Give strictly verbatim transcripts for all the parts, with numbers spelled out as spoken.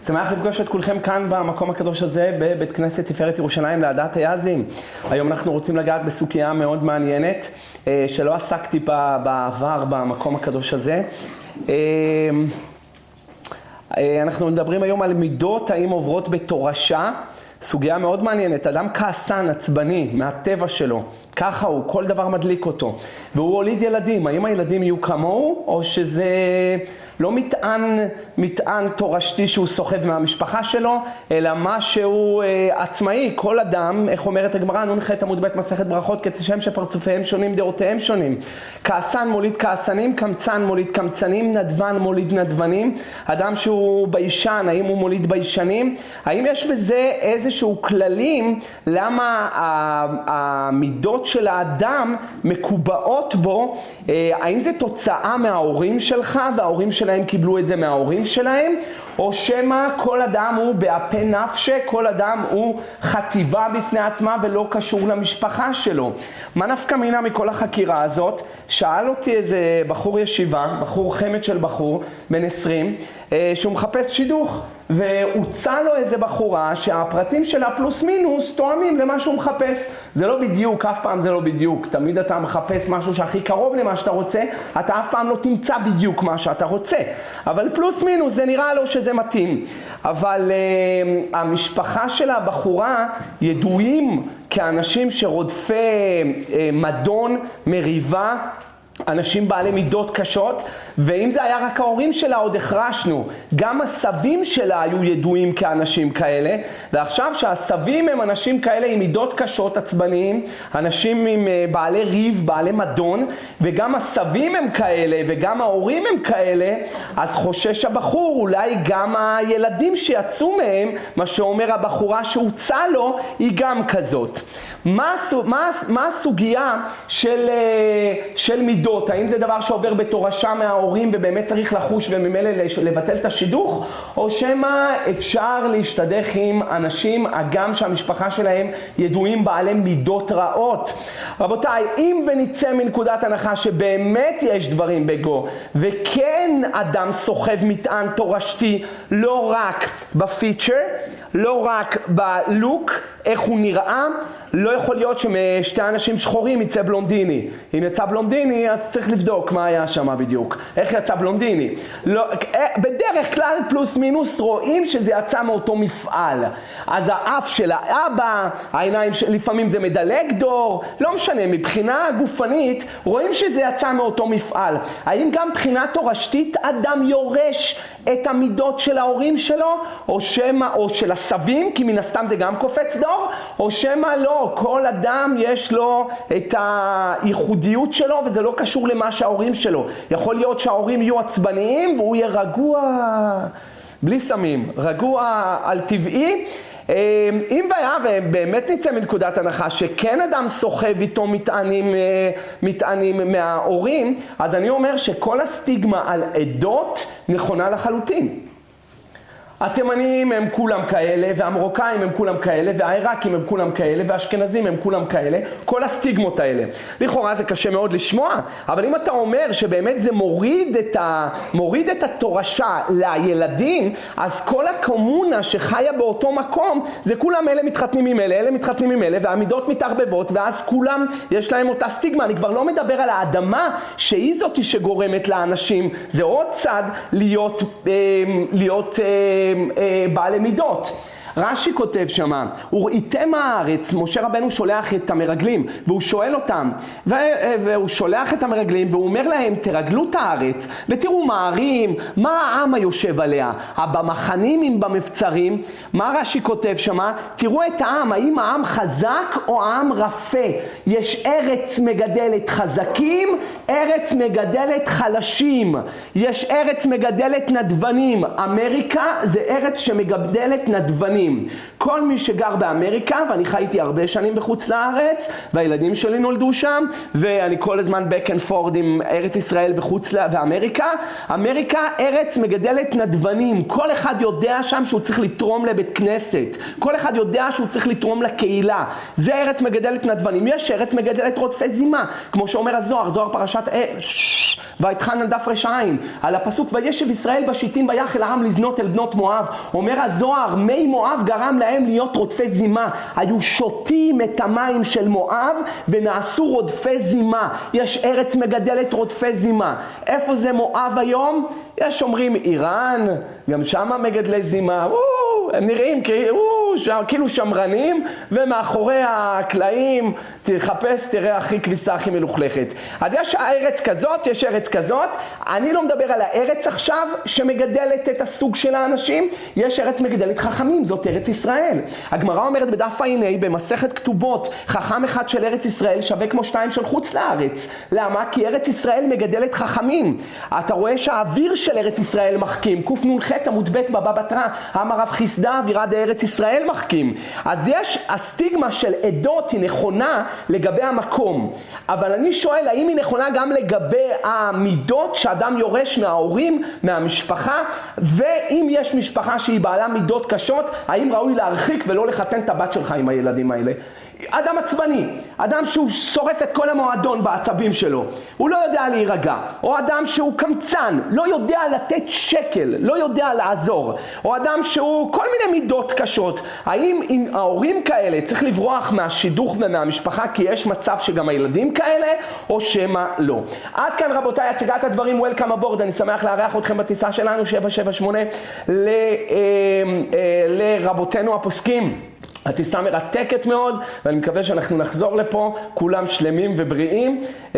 שמח לפגוש את כולכם כאן במקום הקדוש הזה, בבית כנסת תפארת ירושלים לעדת היעזים. היום אנחנו רוצים לגעת בסוגיה מאוד מעניינת, שלא עסקתי בה בעבר במקום הקדוש הזה. אנחנו מדברים היום על מידות, האם עוברות בתורשה, סוגיה מאוד מעניינת. אדם כעסן, עצבני, מהטבע שלו, ככה הוא, כל דבר מדליק אותו. והוא הוליד ילדים, האם הילדים יהיו כמוהו, או שזה לא מטען, מטען תורשתי שהוא סוחב מהמשפחה שלו, אלא משהו אה, עצמאי. כל אדם, איך אומרת הגמרא, נון ח' עמוד ב' מסכת ברכות, כשם שפרצופיהם שונים, דעותיהם שונים. כעסן מוליד כעסנים, קמצן מוליד קמצנים, נדבן מוליד נדבנים. אדם שהוא ביישן, האם הוא מוליד ביישנים? האם יש בזה איזשהו כללים, למה המידות של האדם מקובעות בו? אה, האם זה תוצאה מההורים שלך, וההורים שלהם קיבלו את זה מההורים שלהם, או שמה כל אדם הוא באפה נפשה, כל אדם הוא חטיבה בפני עצמה ולא קשור למשפחה שלו? מה נפקא מינה מכל החקירה הזאת? שאל אותי איזה בחור ישיבה, בחור חמד של בחור, בן עשרים, שהוא מחפש שידוך, והוצא לו איזה בחורה שהפרטים שלה פלוס מינוס תואמים למה שהוא מחפש. זה לא בדיוק, אף פעם זה לא בדיוק. תמיד אתה מחפש משהו שהכי קרוב למה שאתה רוצה, אתה אף פעם לא תמצא בדיוק מה שאתה רוצה. אבל פלוס מינוס זה נראה לו שזה מתאים. אבל uh, המשפחה של הבחורה ידועים כאנשים שרודפי uh, מדון, מריבה, אנשים בעלי מידות קשות, ואם זה היה רק ההורים שלה עוד החרשנו, גם הסבים שלה היו ידועים כאנשים כאלה, ועכשיו שהסבים הם אנשים כאלה עם מידות קשות, עצבניים, אנשים עם בעלי ריב, בעלי מדון, וגם הסבים הם כאלה וגם ההורים הם כאלה, אז חושש הבחור אולי גם הילדים שיצאו מהם, מה שאומר הבחורה שהוצא לו, היא גם כזאת. מה, מה, מה הסוגיה של, של מידות? האם זה דבר שעובר בתורשה מההורים ובאמת צריך לחוש וממילא לבטל את השידוך? או שמה אפשר להשתדך עם אנשים, אגם שהמשפחה שלהם ידועים בעלי מידות רעות? רבותיי, אם ונצא מנקודת הנחה שבאמת יש דברים בגו, וכן אדם סוחב מטען תורשתי, לא רק בפיצ'ר, לא רק בלוק, איך הוא נראה, לא יכול להיות שמשתי אנשים שחורים יצא בלונדיני. אם יצא בלונדיני, אז צריך לבדוק מה היה שם בדיוק. איך יצא בלונדיני? לא, בדרך כלל פלוס מינוס רואים שזה יצא מאותו מפעל. אז האף של האבא, העיניים לפעמים זה מדלג דור, לא משנה, מבחינה גופנית רואים שזה יצא מאותו מפעל. האם גם מבחינה תורשתית אדם יורש את המידות של ההורים שלו, או שמה, או של הסבים, כי מן הסתם זה גם קופץ דור, או שמה לא, כל אדם יש לו את הייחודיות שלו, וזה לא קשור למה שההורים שלו. יכול להיות שההורים יהיו עצבניים, והוא יהיה רגוע, בלי סמים, רגוע על טבעי. אם והיה, ובאמת נצא מנקודת הנחה שכן אדם סוחב איתו מטענים, מטענים מההורים, אז אני אומר שכל הסטיגמה על עדות נכונה לחלוטין. התימנים הם כולם כאלה, והמרוקאים הם כולם כאלה, והעיראקים הם כולם כאלה, והאשכנזים הם כולם כאלה, כל הסטיגמות האלה. לכאורה זה קשה מאוד לשמוע, אבל אם אתה אומר שבאמת זה מוריד את, ה, מוריד את התורשה לילדים, אז כל הקומונה שחיה באותו מקום, זה כולם אלה מתחתנים עם אלה, אלה מתחתנים עם אלה, והעמידות מתערבבות, ואז כולם יש להם אותה סטיגמה. אני כבר לא מדבר על האדמה שהיא זאת שגורמת לאנשים, זה עוד צד להיות, להיות בעלי מידות. רש"י כותב שמה, וראיתם הארץ, משה רבנו שולח את המרגלים, והוא שואל אותם, והוא שולח את המרגלים, והוא אומר להם, תרגלו את הארץ, ותראו מה הערים, מה העם היושב עליה, במחנים אם במבצרים. מה רש"י כותב שמה? תראו את העם, האם העם חזק או העם רפה? יש ארץ מגדלת חזקים, ארץ מגדלת חלשים, יש ארץ מגדלת נדבנים. אמריקה זה ארץ שמגדלת נדבנים. כל מי שגר באמריקה, ואני חייתי הרבה שנים בחוץ לארץ, והילדים שלי נולדו שם, ואני כל הזמן back and forth עם ארץ ישראל וחוץ לה, ואמריקה. אמריקה ארץ מגדלת נדבנים, כל אחד יודע שם שהוא צריך לתרום לבית כנסת, כל אחד יודע שהוא צריך לתרום לקהילה, זה ארץ מגדלת נדבנים. יש ארץ מגדלת רודפי זימה, כמו שאומר הזוהר, זוהר פרשת ויתחן על דף רש עין, על הפסוק וישב ישראל בשיטים ויחל העם לזנות אל בנות מואב. אומר הזוהר, מי מואב גרם להם להיות רודפי זימה, היו שותים את המים של מואב ונעשו רודפי זימה. יש ארץ מגדלת רודפי זימה. איפה זה מואב היום? יש אומרים איראן, גם שם מגדלי זימה, הם נראים כאילו שמרנים, ומאחורי הקלעים תחפש, תראה הכי כביסה הכי מלוכלכת. אז יש ארץ כזאת, יש ארץ כזאת. אני לא מדבר על הארץ עכשיו שמגדלת את הסוג של האנשים, יש ארץ מגדלת חכמים, זאת ארץ ישראל. הגמרא אומרת בדף ע"ה במסכת כתובות, חכם אחד של ארץ ישראל שווה כמו שתיים של חוץ לארץ. למה? כי ארץ ישראל מגדלת חכמים. אתה רואה שהאוויר של ארץ ישראל מחכים, קנ"ח עמוד ב' בבא בתרא, אמר רב חיסדא אווירה דארץ ישראל מחכים. אז יש הסטיגמה של עדות היא נכונה לגבי המקום, אבל אני שואל האם היא נכונה גם לגבי המידות שאדם יורש מההורים, מהמשפחה, ואם יש משפחה שהיא בעלה מידות קשות, האם ראוי להרחיק ולא לחתן את הבת שלך עם הילדים האלה? אדם עצבני, אדם שהוא שורף את כל המועדון בעצבים שלו, הוא לא יודע להירגע, או אדם שהוא קמצן, לא יודע לתת שקל, לא יודע לעזור, או אדם שהוא כל מיני מידות קשות. האם עם ההורים כאלה צריך לברוח מהשידוך ומהמשפחה כי יש מצב שגם הילדים כאלה, או שמה לא? עד כאן רבותיי הצגת הדברים, וולקאם אבורד, אני שמח לארח אתכם בטיסה שלנו שבע שבע שמונה ל, אה, אה, לרבותינו הפוסקים. הטיסה מרתקת מאוד, ואני מקווה שאנחנו נחזור לפה כולם שלמים ובריאים.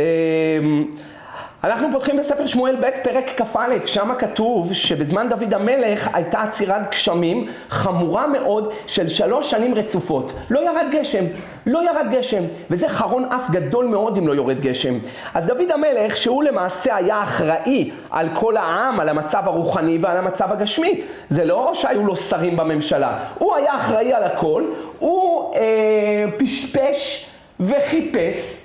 אנחנו פותחים בספר שמואל ב' פרק כ"א, שם כתוב שבזמן דוד המלך הייתה עצירת גשמים חמורה מאוד של שלוש שנים רצופות. לא ירד גשם, לא ירד גשם, וזה חרון אף גדול מאוד אם לא יורד גשם. אז דוד המלך, שהוא למעשה היה אחראי על כל העם, על המצב הרוחני ועל המצב הגשמי, זה לא שהיו לו שרים בממשלה, הוא היה אחראי על הכל, הוא אה, פשפש וחיפש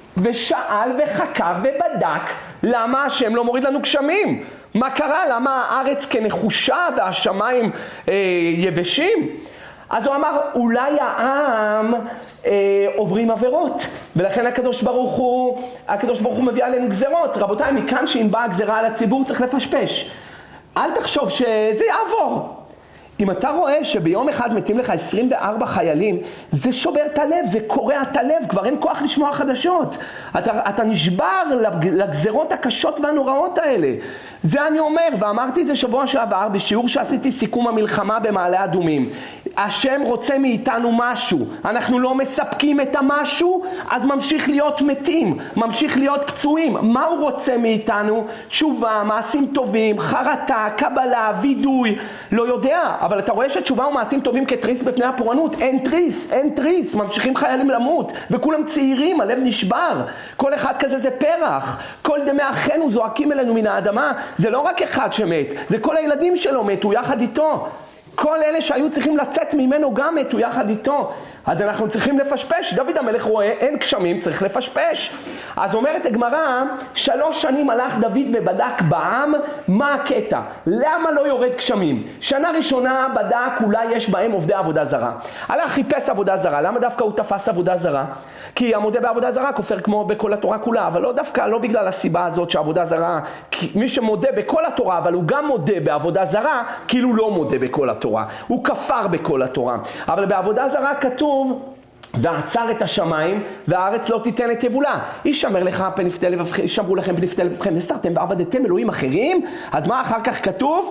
ושאל וחקר ובדק למה השם לא מוריד לנו גשמים, מה קרה, למה הארץ כנחושה והשמיים אה, יבשים. אז הוא אמר אולי העם אה, עוברים עבירות, ולכן הקדוש ברוך הוא הקדוש ברוך הוא מביא עלינו גזרות. רבותיי, מכאן שאם באה גזרה על הציבור צריך לפשפש, אל תחשוב שזה יעבור. אם אתה רואה שביום אחד מתים לך עשרים וארבעה חיילים, זה שובר את הלב, זה קורע את הלב, כבר אין כוח לשמוע חדשות. אתה, אתה נשבר לגזרות הקשות והנוראות האלה. זה אני אומר, ואמרתי את זה שבוע שעבר, בשיעור שעשיתי סיכום המלחמה במעלה אדומים. השם רוצה מאיתנו משהו, אנחנו לא מספקים את המשהו, אז ממשיך להיות מתים, ממשיך להיות פצועים. מה הוא רוצה מאיתנו? תשובה, מעשים טובים, חרטה, קבלה, וידוי, לא יודע. אבל אתה רואה שתשובה ומעשים טובים כתריס בפני הפורענות, אין תריס, אין תריס, ממשיכים חיילים למות, וכולם צעירים, הלב נשבר. כל אחד כזה זה פרח, כל דמי אחינו זועקים אלינו מן האדמה. זה לא רק אחד שמת, זה כל הילדים שלו מתו יחד איתו. כל אלה שהיו צריכים לצאת ממנו גם מתו יחד איתו. אז אנחנו צריכים לפשפש. דוד המלך רואה, אין גשמים, צריך לפשפש. אז אומרת הגמרא, שלוש שנים הלך דוד ובדק בעם, מה הקטע? למה לא יורד גשמים? שנה ראשונה בדק, אולי יש בהם עובדי עבודה זרה. הלך חיפש עבודה זרה. למה דווקא הוא תפס עבודה זרה? כי המודה בעבודה זרה כופר כמו בכל התורה כולה, אבל לא דווקא, לא בגלל הסיבה הזאת שעבודה זרה, מי שמודה בכל התורה, אבל הוא גם מודה בעבודה זרה, כאילו לא מודה בכל התורה. הוא כפר בכל התורה. אבל בעבודה זרה כתוב, ועצר את השמיים, והארץ לא תיתן את יבולה. ישמר לך פנפתי לבבכם, ישמרו לכם פנפתי לבבכם, וסרתם ועבדתם אלוהים אחרים. אז מה אחר כך כתוב?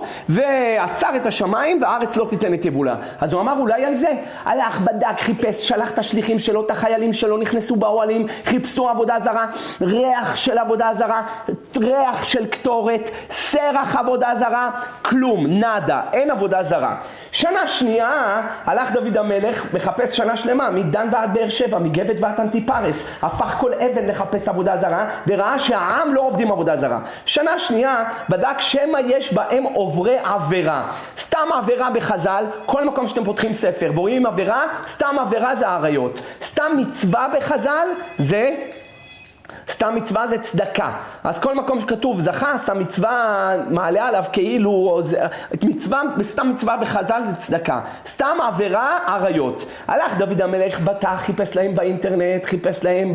ועצר את השמיים, והארץ לא תיתן את יבולה. אז הוא אמר אולי על זה. הלך, בדק, חיפש, שלח את השליחים שלו, את החיילים שלו, נכנסו באוהלים, חיפשו עבודה זרה, ריח של עבודה זרה, ריח של קטורת, סרח עבודה זרה, כלום, נדה, אין עבודה זרה. שנה שנייה הלך דוד המלך מחפש שנה שלמה, מדן ועד באר שבע, מגבת ועד אנטיפרס, הפך כל אבן לחפש עבודה זרה, וראה שהעם לא עובדים עבודה זרה. שנה שנייה בדק שמה יש בהם עוברי עבירה. סתם עבירה בחז"ל, כל מקום שאתם פותחים ספר ורואים עבירה, סתם עבירה זה עריות. סתם מצווה בחז"ל זה... סתם מצווה זה צדקה. אז כל מקום שכתוב זכס, המצווה מעלה עליו כאילו, מצווה, סתם מצווה בחז"ל זה צדקה. סתם עבירה, עריות. הלך דוד המלך, בטח, חיפש להם באינטרנט, חיפש להם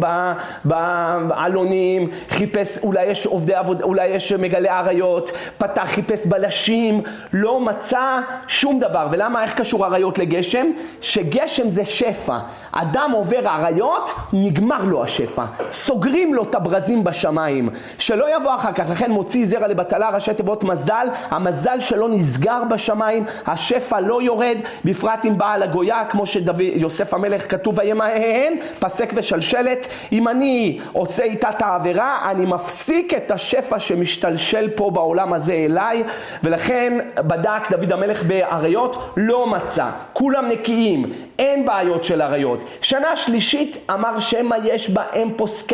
בעלונים, חיפש, אולי יש עובדי עבודה, אולי יש מגלי עריות, פתח, חיפש בלשים, לא מצא שום דבר. ולמה, איך קשור עריות לגשם? שגשם זה שפע. אדם עובר עריות, נגמר לו השפע. סוגרים לו את הברזים בשמיים. שלא יבוא אחר כך, לכן מוציא זרע לבטלה, ראשי תיבות מזל, המזל שלו נסגר בשמיים, השפע לא יורד, בפרט אם באה לגויה, כמו שיוסף המלך כתוב וימהן, פסק ושלשלת. אם אני עושה איתה את העבירה, אני מפסיק את השפע שמשתלשל פה בעולם הזה אליי, ולכן בדק דוד המלך בעריות, לא מצא. כולם נקיים. אין בעיות של עריות. שנה שלישית אמר שמה יש בהם פוסקי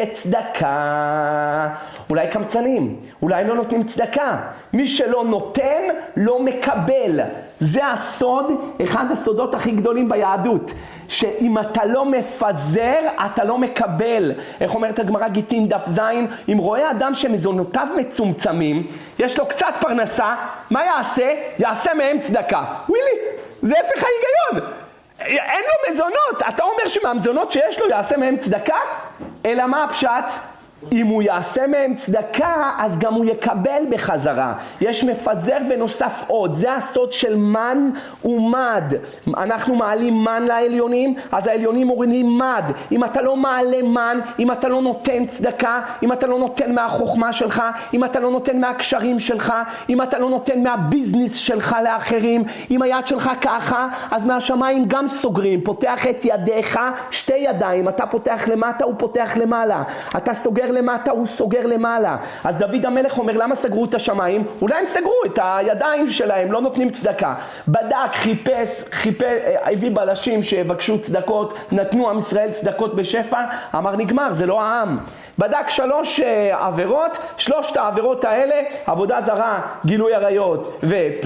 צדקה. אולי קמצנים, אולי לא נותנים צדקה. מי שלא נותן לא מקבל. זה הסוד, אחד הסודות הכי גדולים ביהדות. שאם אתה לא מפזר, אתה לא מקבל. איך אומרת הגמרא גיטין דף זין? אם רואה אדם שמזונותיו מצומצמים, יש לו קצת פרנסה, מה יעשה? יעשה מהם צדקה. ווילי, זה הפך ההיגיון. אין לו מזונות. אתה אומר שמהמזונות שיש לו יעשה מהם צדקה? אלא מה הפשט? אם הוא יעשה מהם צדקה, אז גם הוא יקבל בחזרה. יש מפזר ונוסף עוד. זה הסוד של מן ומד. אנחנו מעלים מן לעליונים, אז העליונים מורידים מד. אם אתה לא מעלה מן, אם אתה לא נותן צדקה, אם אתה לא נותן מהחוכמה שלך, אם אתה לא נותן מהקשרים שלך, אם אתה לא נותן מהביזנס שלך לאחרים, אם היד שלך ככה, אז מהשמיים גם סוגרים. פותח את ידיך, שתי ידיים. אתה פותח למטה, הוא פותח למעלה. אתה סוגר למטה, הוא סוגר למעלה. אז דוד המלך אומר, למה סגרו את השמיים? אולי הם סגרו את הידיים שלהם, לא נותנים צדקה. בדק, חיפש, חיפש, הביא בלשים שבקשו צדקות, נתנו עם ישראל צדקות בשפע, אמר נגמר, זה לא העם. בדק שלוש עבירות, שלושת העבירות האלה, עבודה זרה, גילוי עריות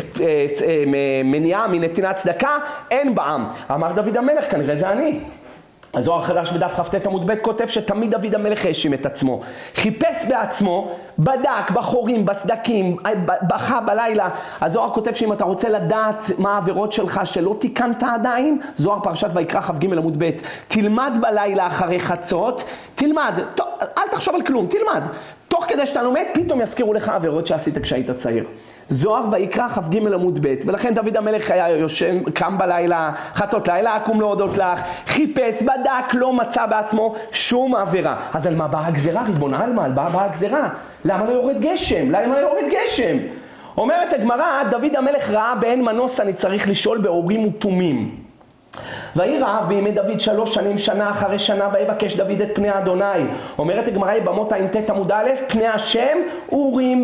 ומניעה מנתינת צדקה, אין בעם. אמר דוד המלך, כנראה זה אני. הזוהר החדש בדף כ"ט עמוד ב' כותב שתמיד דוד המלך האשים את עצמו. חיפש בעצמו, בדק בחורים, בסדקים, בכה בלילה. הזוהר כותב שאם אתה רוצה לדעת מה העבירות שלך שלא תיקנת עדיין, זוהר פרשת ויקרא כ"ג עמוד ב', תלמד בלילה אחרי חצות, תלמד, אל תחשוב על כלום, תלמד. תוך כדי שאתה לומד, פתאום יזכירו לך עבירות שעשית כשהיית צעיר. זוהר ויקרא כ"ג עמוד ב', ולכן דוד המלך היה יושן, קם בלילה, חצות לילה, אקום להודות לך, חיפש, בדק, לא מצא בעצמו שום עבירה. אז על מה באה הגזרה? ריבונה על מה? על מה באה הגזרה? למה לא יורד גשם? למה לא יורד גשם? אומרת הגמרא, דוד המלך ראה באין מנוס, אני צריך לשאול באורים ותומים. ויהי רעב בימי דוד שלוש שנים, שנה אחרי שנה, ויבקש דוד את פני אדוני. אומרת הגמרא במות ע"ט עמוד א', פני השם אורים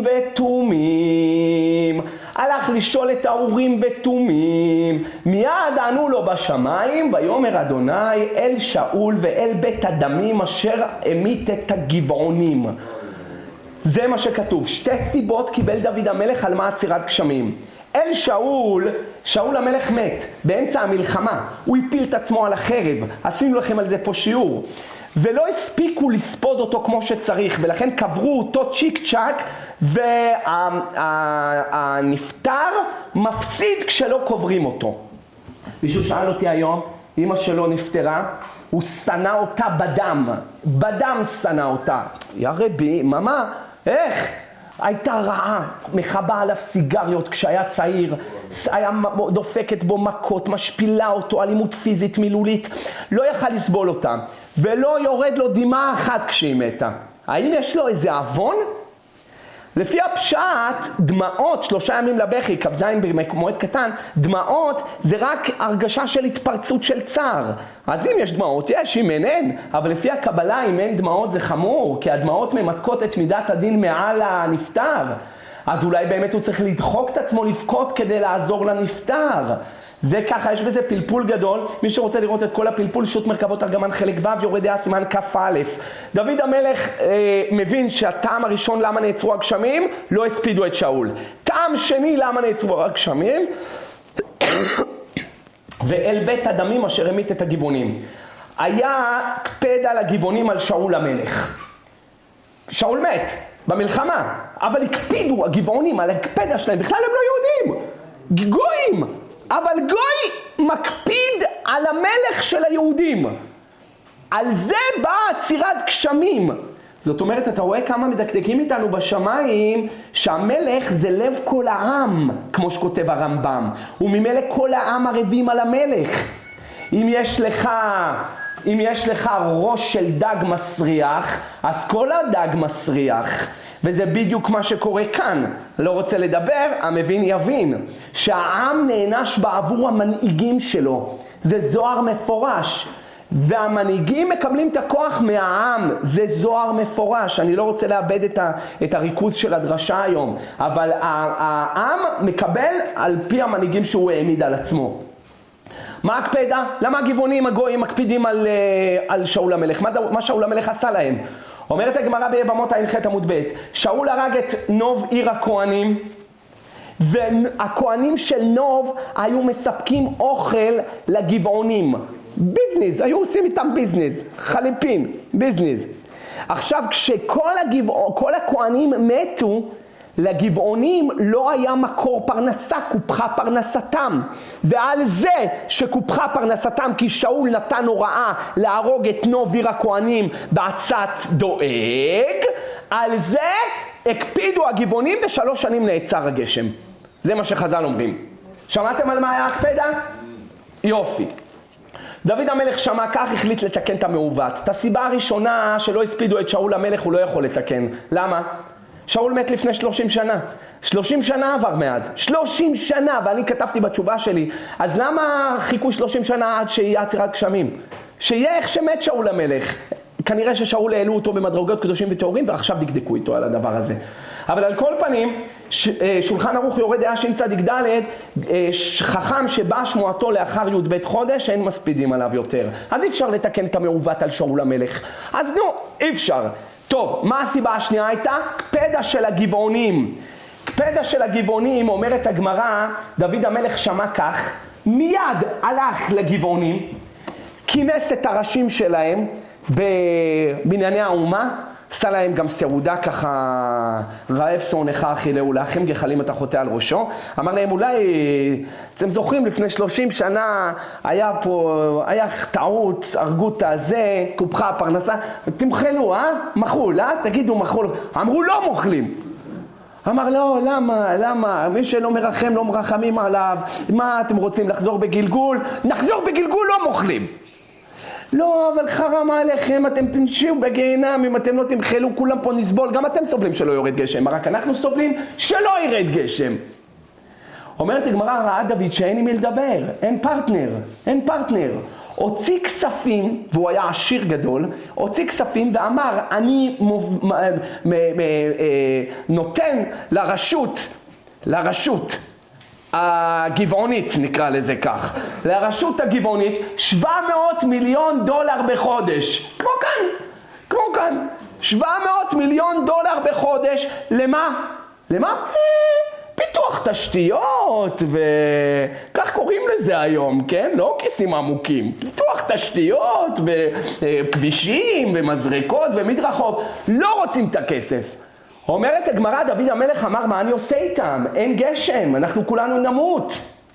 ותומים. הלך לשאול את האורים ותומים, מיד ענו לו בשמיים, ויאמר אדוני אל שאול ואל בית הדמים אשר המית את הגבעונים. זה מה שכתוב. שתי סיבות קיבל דוד המלך על מה עצירת גשמים. אל שאול, שאול המלך מת באמצע המלחמה, הוא הפיל את עצמו על החרב, עשינו לכם על זה פה שיעור, ולא הספיקו לספוד אותו כמו שצריך, ולכן קברו אותו צ'יק צ'ק, והנפטר מפסיד כשלא קוברים אותו. מישהו שאל אותי היום, אמא שלו נפטרה, הוא שנא אותה בדם, בדם שנא אותה. יא רבי, ממה, איך? הייתה רעה, מחבה עליו סיגריות כשהיה צעיר, היה דופקת בו מכות, משפילה אותו, אלימות פיזית, מילולית, לא יכל לסבול אותה, ולא יורד לו דמעה אחת כשהיא מתה. האם יש לו איזה אבון? לפי הפשט, דמעות, שלושה ימים לבכי, כ"ז במועד קטן, דמעות זה רק הרגשה של התפרצות של צער. אז אם יש דמעות, יש, אם אין, אין. אבל לפי הקבלה, אם אין דמעות זה חמור, כי הדמעות ממתקות את מידת הדין מעל הנפטר. אז אולי באמת הוא צריך לדחוק את עצמו לבכות כדי לעזור לנפטר. זה ככה, יש בזה פלפול גדול. מי שרוצה לראות את כל הפלפול, שו"ת מרכבות ארגמן חלק ו', יורה דעה סימן כ"א. דוד המלך אה, מבין שהטעם הראשון למה נעצרו הגשמים, לא הספידו את שאול. טעם שני למה נעצרו הגשמים, ואל בית הדמים אשר המית את הגבעונים. היה קפד על הגבעונים על שאול המלך. שאול מת במלחמה, אבל הקפידו הגבעונים על הקפדה שלהם, בכלל הם לא יהודים, גויים, אבל גוי מקפיד על המלך של היהודים. על זה באה עצירת גשמים. זאת אומרת, אתה רואה כמה מדקדקים איתנו בשמיים, שהמלך זה לב כל העם, כמו שכותב הרמב"ם, וממילא כל העם ערבים על המלך. אם יש לך, אם יש לך ראש של דג מסריח, אז כל הדג מסריח. וזה בדיוק מה שקורה כאן. לא רוצה לדבר, המבין יבין. שהעם נענש בעבור המנהיגים שלו. זה זוהר מפורש. והמנהיגים מקבלים את הכוח מהעם. זה זוהר מפורש. אני לא רוצה לאבד את, ה, את הריכוז של הדרשה היום. אבל העם מקבל על פי המנהיגים שהוא העמיד על עצמו. מה הקפדה? למה הגבעונים הגויים מקפידים על, על שאול המלך? מה, מה שאול המלך עשה להם? אומרת הגמרא ביבמות ע"ח עמוד ב', שאול הרג את נוב עיר הכהנים, והכהנים של נוב היו מספקים אוכל לגבעונים. ביזנס, היו עושים איתם ביזנס, חליפין, ביזנס. עכשיו כשכל הגבע... כל הכהנים מתו, לגבעונים לא היה מקור פרנסה, קופחה פרנסתם. ועל זה שקופחה פרנסתם, כי שאול נתן הוראה להרוג את נוב עיר הכהנים בעצת דואג, על זה הקפידו הגבעונים ושלוש שנים נעצר הגשם. זה מה שחז"ל אומרים. שמעתם על מה היה הקפדה? יופי. דוד המלך שמע כך, החליט לתקן את המעוות. את הסיבה הראשונה שלא הספידו את שאול המלך הוא לא יכול לתקן. למה? שאול מת לפני שלושים שנה. שלושים שנה עבר מאז. שלושים שנה, ואני כתבתי בתשובה שלי. אז למה חיכו שלושים שנה עד שיהיה עצירת גשמים? שיהיה איך שמת שאול המלך. כנראה ששאול העלו אותו במדרגות קדושים וטהורים, ועכשיו דקדקו איתו על הדבר הזה. אבל על כל פנים, שולחן ערוך יורה דעה שצ"ד, חכם שבא שמועתו לאחר י"ב חודש, אין מספידים עליו יותר. אז אי אפשר לתקן את המעוות על שאול המלך. אז נו, אי אפשר. טוב, מה הסיבה השנייה הייתה? קפדה של הגבעונים. קפדה של הגבעונים, אומרת הגמרא, דוד המלך שמע כך, מיד הלך לגבעונים, כינס את הראשים שלהם בבנייני האומה, עשה להם גם סעודה ככה, רעב שונאך אכילהו לחם, גחלים אתה חוטא על ראשו. אמר להם, אולי, אתם זוכרים, לפני שלושים שנה היה פה, היה טעות, הרגו את הזה, קופחה הפרנסה, תמחלו, אה? מחול, אה? תגידו מחול. אמרו, לא מוכלים. אמר, לא, למה, למה? מי שלא מרחם, לא מרחמים עליו. מה, אתם רוצים לחזור בגלגול? נחזור בגלגול, לא מוכלים. לא, אבל חרם עליכם, אתם תנשיעו בגיהנם, אם אתם לא תמחלו, כולם פה נסבול, גם אתם סובלים שלא יורד גשם, רק אנחנו סובלים שלא ירד גשם. אומרת הגמרא, ראה דוד שאין עם מי לדבר, אין פרטנר, אין פרטנר. הוציא כספים, והוא היה עשיר גדול, הוציא כספים ואמר, אני מוב... מ... מ... מ... נותן לרשות, לרשות, הגבעונית נקרא לזה כך, לרשות הגבעונית שבע מאות מיליון דולר בחודש, כמו כאן, כמו כאן, שבע מאות מיליון דולר בחודש, למה? למה? פיתוח תשתיות, וכך קוראים לזה היום, כן? לא כיסים עמוקים, פיתוח תשתיות וכבישים ומזרקות ומדרכות, לא רוצים את הכסף. אומרת הגמרא, דוד המלך אמר, מה אני עושה איתם? אין גשם, אנחנו כולנו נמות.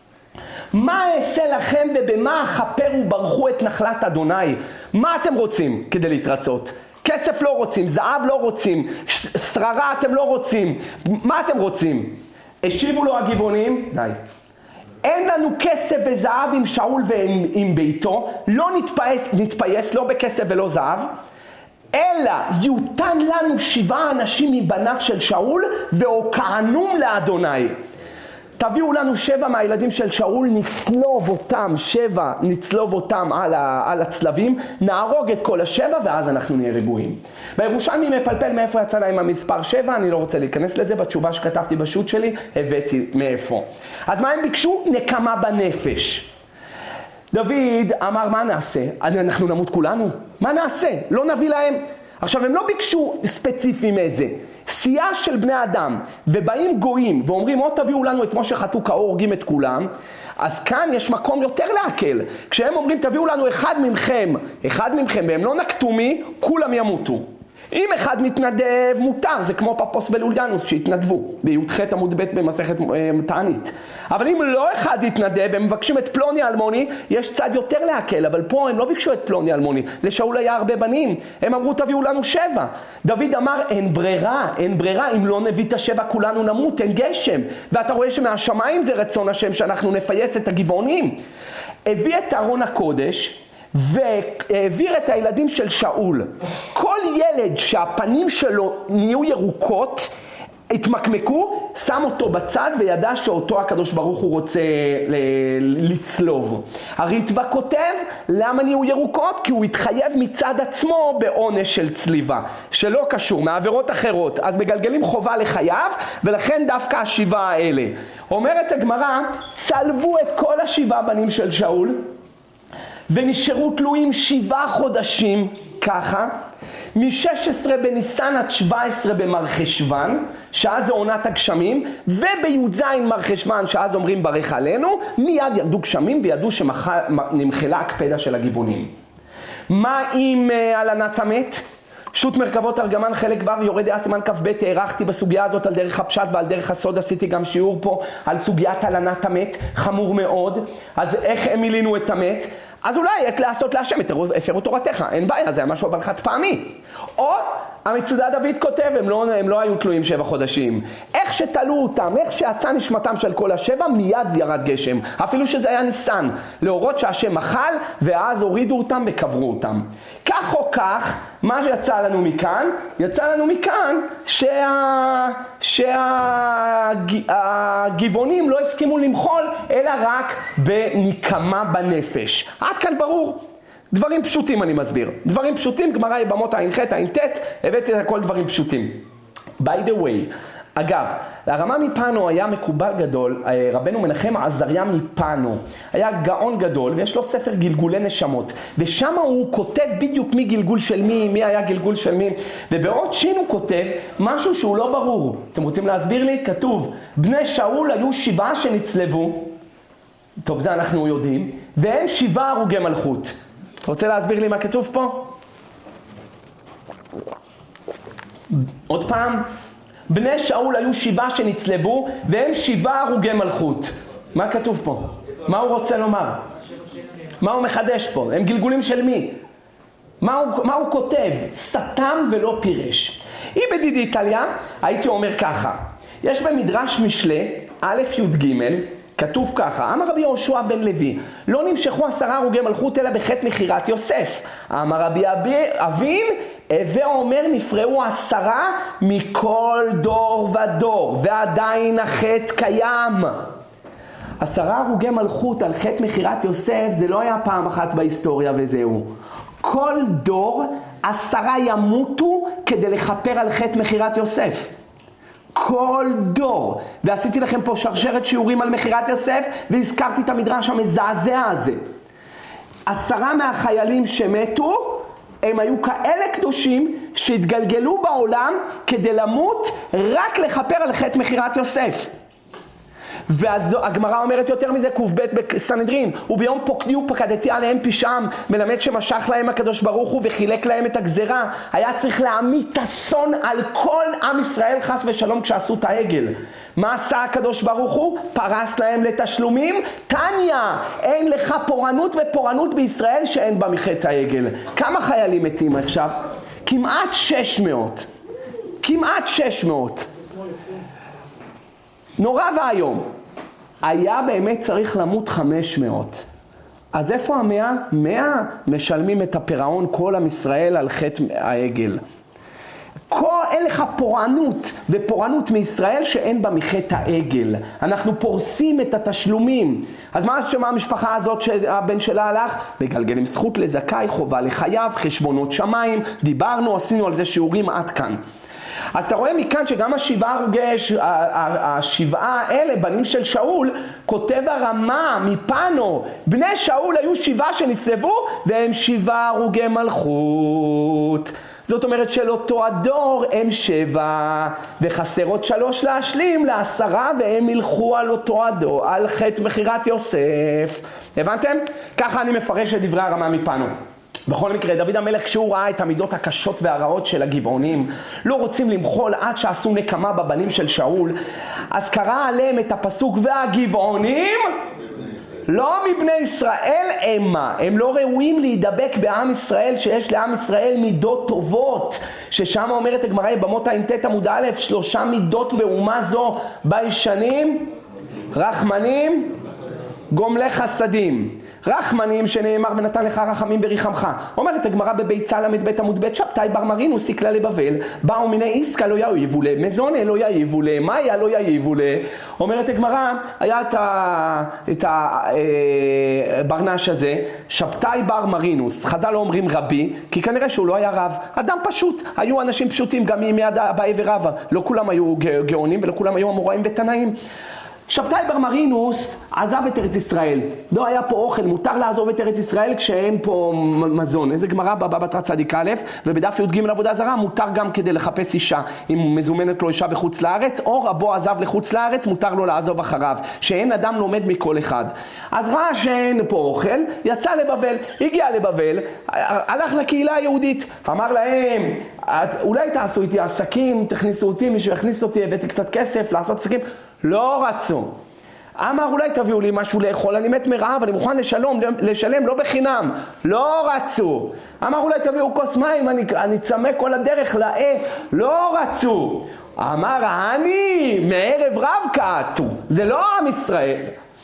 מה אעשה לכם ובמה אכפר וברכו את נחלת אדוני? מה אתם רוצים כדי להתרצות? כסף לא רוצים, זהב לא רוצים, שררה אתם לא רוצים. מה אתם רוצים? השיבו לו הגבעונים, די. אין לנו כסף וזהב עם שאול ועם ביתו, לא נתפייס, נתפייס לא בכסף ולא זהב, אלא יותן לנו שבעה אנשים מבניו של שאול והוקענום לאדוני. תביאו לנו שבע מהילדים של שאול, נצלוב אותם, שבע, נצלוב אותם על, ה, על הצלבים, נהרוג את כל השבע ואז אנחנו נהיה ריבועים. בירושלמי מפלפל מאיפה יצא להם המספר שבע, אני לא רוצה להיכנס לזה, בתשובה שכתבתי בשו"ת שלי, הבאתי מאיפה. אז מה הם ביקשו? נקמה בנפש. דוד אמר, מה נעשה? אנחנו נמות כולנו? מה נעשה? לא נביא להם. עכשיו, הם לא ביקשו ספציפיים איזה. סיעה של בני אדם, ובאים גויים ואומרים, או תביאו לנו את משה חתוקה, או הורגים את כולם, אז כאן יש מקום יותר להקל. כשהם אומרים, תביאו לנו אחד ממכם, אחד ממכם, והם לא נקטו מי, כולם ימותו. אם אחד מתנדב, מותר, זה כמו פפוס ולוליאנוס שהתנדבו, בי"ח עמוד ב' במסכת תענית. אבל אם לא אחד יתנדב, הם מבקשים את פלוני אלמוני, יש צד יותר להקל, אבל פה הם לא ביקשו את פלוני אלמוני. לשאול היה הרבה בנים, הם אמרו תביאו לנו שבע. דוד אמר אין ברירה, אין ברירה, אם לא נביא את השבע כולנו נמות, אין גשם. ואתה רואה שמהשמיים זה רצון השם שאנחנו נפייס את הגבעונים. הביא את ארון הקודש, והעביר את הילדים של שאול. כל ילד שהפנים שלו נהיו ירוקות, התמקמקו, שם אותו בצד וידע שאותו הקדוש ברוך הוא רוצה לצלוב. הריטב"א כותב, למה נהיו ירוקות? כי הוא התחייב מצד עצמו בעונש של צליבה, שלא קשור, מעבירות אחרות. אז מגלגלים חובה לחייו, ולכן דווקא השבעה האלה. אומרת הגמרא, צלבו את כל השבעה בנים של שאול, ונשארו תלויים שבעה חודשים, ככה, מ-שש עשרה בניסן עד שבע עשרה במרחשוון, שאז זה עונת הגשמים, ובי"ז מרחשוון, שאז אומרים ברך עלינו, מיד ירדו גשמים וידעו שנמחלה הקפדה של הגיבונים. מה עם uh, הלנת המת? שו"ת מרכבות ארגמן חלק כבר יורד דעה סימן כ"ב, הערכתי בסוגיה הזאת על דרך הפשט ועל דרך הסוד, עשיתי גם שיעור פה על סוגיית הלנת המת, חמור מאוד. אז איך הם מילינו את המת? אז אולי עת לעשות להשם את הפרו תורתך, אין בעיה, זה היה משהו אבל חד פעמי. או המצודה דוד כותב, הם לא, הם לא היו תלויים שבע חודשים. איך שתלו אותם, איך שיצא נשמתם של כל השבע, מיד ירד גשם. אפילו שזה היה ניסן, להורות שהשם מחל, ואז הורידו אותם וקברו אותם. כך או כך, מה שיצא לנו מכאן? יצא לנו מכאן שה... שהגבעונים לא הסכימו למחול, אלא רק בנקמה בנפש. עד כאן ברור. דברים פשוטים אני מסביר. דברים פשוטים, גמרא יבמות ע"ח ע"ט, הבאתי את הכל דברים פשוטים. by the way, אגב, הרמה מפנו היה מקובל גדול, רבנו מנחם עזריה מפנו, היה גאון גדול ויש לו ספר גלגולי נשמות, ושם הוא כותב בדיוק מי גלגול של מי, מי היה גלגול של מי, ובעוד שין הוא כותב משהו שהוא לא ברור. אתם רוצים להסביר לי? כתוב, בני שאול היו שבעה שנצלבו, טוב זה אנחנו יודעים, והם שבעה הרוגי מלכות. אתה רוצה להסביר לי מה כתוב פה? עוד פעם, בני שאול היו שבעה שנצלבו, והם שבעה הרוגי מלכות. מה כתוב פה? מה הוא רוצה לומר? מה הוא מחדש פה? הם גלגולים של מי? מה הוא, מה הוא כותב? סתם ולא פירש. אם בדידי איטליה, הייתי אומר ככה. יש במדרש משלי, א' י' ג', כתוב ככה, אמר רבי יהושע בן לוי, לא נמשכו עשרה הרוגי מלכות אלא בחטא מכירת יוסף. אמר רבי אבין, הווה אומר נפרעו עשרה מכל דור ודור, ועדיין החטא קיים. עשרה הרוגי מלכות על חטא מכירת יוסף זה לא היה פעם אחת בהיסטוריה וזהו. כל דור עשרה ימותו כדי לכפר על חטא מכירת יוסף. כל דור. ועשיתי לכם פה שרשרת שיעורים על מכירת יוסף, והזכרתי את המדרש המזעזע הזה. עשרה מהחיילים שמתו, הם היו כאלה קדושים שהתגלגלו בעולם כדי למות רק לכפר על חטא מכירת יוסף. ואז הגמרא אומרת יותר מזה, ק"ב בסנהדרין, וביום פוקדיו פקדתי עליהם פשעם, מלמד שמשך להם הקדוש ברוך הוא וחילק להם את הגזרה. היה צריך להמיט אסון על כל עם ישראל חס ושלום כשעשו את העגל. מה עשה הקדוש ברוך הוא? פרס להם לתשלומים. תניה, אין לך פורענות ופורענות בישראל שאין בה מחטא העגל. כמה חיילים מתים עכשיו? כמעט שש מאות. כמעט שש מאות. נורא והיום. היה באמת צריך למות חמש מאות. אז איפה המאה? מאה משלמים את הפירעון כל עם ישראל על חטא העגל. כל, אין לך פורענות ופורענות מישראל שאין בה מחטא העגל. אנחנו פורסים את התשלומים. אז מה שמה המשפחה הזאת שהבן שלה הלך? מגלגלים זכות לזכאי, חובה לחייב, חשבונות שמיים, דיברנו, עשינו על זה שיעורים עד כאן. אז אתה רואה מכאן שגם השבעה הרוגי, השבעה האלה, בנים של שאול, כותב הרמה מפנו, בני שאול היו שבעה שנצלבו, והם שבעה הרוגי מלכות. זאת אומרת של אותו הדור הם שבע, וחסר עוד שלוש להשלים לעשרה, והם ילכו על אותו הדור, על חטא מחירת יוסף. הבנתם? ככה אני מפרש את דברי הרמה מפנו. בכל מקרה, דוד המלך כשהוא ראה את המידות הקשות והרעות של הגבעונים, לא רוצים למחול עד שעשו נקמה בבנים של שאול, אז קרא עליהם את הפסוק והגבעונים לא מבני ישראל המה, הם לא ראויים להידבק בעם ישראל שיש לעם ישראל מידות טובות, ששם אומרת הגמרא במות ע"ט עמוד א', שלושה מידות באומה זו, ביישנים, רחמנים, גומלי חסדים. רחמנים שנאמר ונתן לך רחמים וריחמך. אומרת הגמרא בביצה למד עמוד ב' שבתאי בר מרינוס סיקלה לבבל, באו מיני איסקה לא יאיבו לה, מזונה לא יאיבו לה, מאיה לא יאיבו לה. אומרת הגמרא, היה את, ה, את הברנש הזה, שבתאי בר מרינוס, חז"ל לא אומרים רבי, כי כנראה שהוא לא היה רב, אדם פשוט, היו אנשים פשוטים גם מיד אביי ורבא, לא כולם היו גאונים ולא כולם היו אמוראים ותנאים. שבתאי בר מרינוס עזב את ארץ ישראל, לא היה פה אוכל, מותר לעזוב את ארץ ישראל כשאין פה מזון. איזה גמרא בבא בתרא צדיק א', ובדף י"ג עבודה זרה מותר גם כדי לחפש אישה, אם מזומנת לו אישה בחוץ לארץ, או רבו עזב לחוץ לארץ, מותר לו לעזוב אחריו, שאין אדם לומד מכל אחד. אז ראה שאין פה אוכל, יצא לבבל, הגיע לבבל, הלך לקהילה היהודית, אמר להם, אולי תעשו איתי עסקים, תכניסו אותי, מישהו יכניס אותי, הבאתי קצת כסף לעשות עסקים. לא רצו. אמר אולי תביאו לי משהו לאכול, אני מת מרעב, אני מוכן לשלום, לשלם לא בחינם. לא רצו. אמר אולי תביאו כוס מים, אני, אני צמא כל הדרך לאה. לא רצו. אמר אני מערב רב קעתו. זה לא עם ישראל.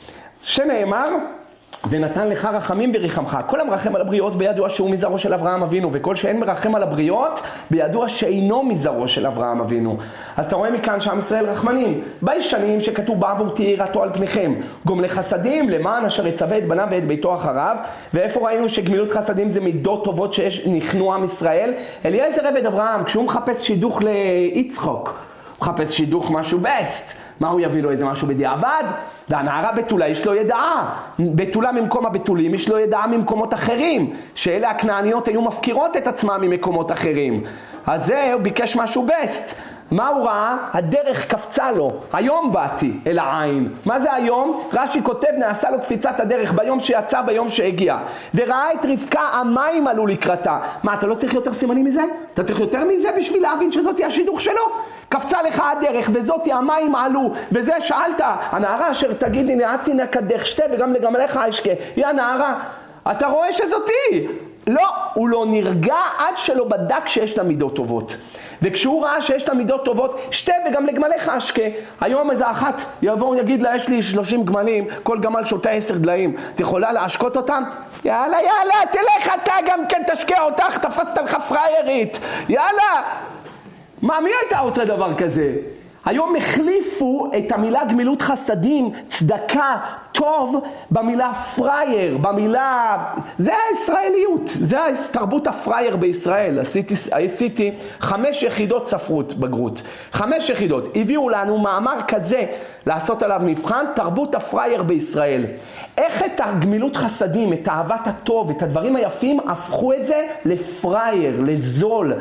שנאמר ונתן לך רחמים וריחמך. כל המרחם על הבריות בידוע שהוא מזרעו של אברהם אבינו, וכל שאין מרחם על הבריות בידוע שאינו מזרעו של אברהם אבינו. אז אתה רואה מכאן שעם ישראל רחמנים, בישנים שכתוב בעבור תהי יראתו על פניכם, גומלי חסדים למען אשר יצווה את בניו ואת ביתו אחריו. ואיפה ראינו שגמילות חסדים זה מידות טובות שנכנו עם ישראל? אליעזר עבד אברהם, כשהוא מחפש שידוך ליצחוק, הוא מחפש שידוך משהו בסט, מה הוא יביא לו? איזה משהו בדיעבד? והנערה בתולה יש לו ידעה, בתולה ממקום הבתולים יש לו ידעה ממקומות אחרים, שאלה הכנעניות היו מפקירות את עצמם ממקומות אחרים. אז זה הוא ביקש משהו בסט. מה הוא ראה? הדרך קפצה לו, היום באתי אל העין. מה זה היום? רש"י כותב נעשה לו קפיצת הדרך ביום שיצא, ביום שהגיע, וראה את רבקה המים עלו לקראתה. מה, אתה לא צריך יותר סימנים מזה? אתה צריך יותר מזה בשביל להבין שזאת היא השידוך שלו? קפצה לך הדרך וזאת המים עלו, וזה שאלת הנערה אשר תגידי נעתי נקדך שתה וגם לגמליך אשקה, היא הנערה, אתה רואה שזאתי? לא, הוא לא נרגע עד שלא בדק שיש לה מידות טובות. וכשהוא ראה שיש לה מידות טובות, שתה וגם לגמליך אשקה. היום איזה אחת יבוא יגיד לה, יש לי שלושים גמלים, כל גמל שותה עשר דליים, את יכולה להשקות אותם? יאללה יאללה, תלך אתה גם כן תשקע אותך, תפסת לך פריירית, יאללה. מה, מי הייתה עושה דבר כזה? היום החליפו את המילה גמילות חסדים, צדקה, טוב, במילה פרייר, במילה... זה הישראליות, זה תרבות הפרייר בישראל. עשיתי, עשיתי חמש יחידות ספרות בגרות. חמש יחידות. הביאו לנו מאמר כזה לעשות עליו מבחן, תרבות הפרייר בישראל. איך את הגמילות חסדים, את אהבת הטוב, את הדברים היפים, הפכו את זה לפרייר, לזול.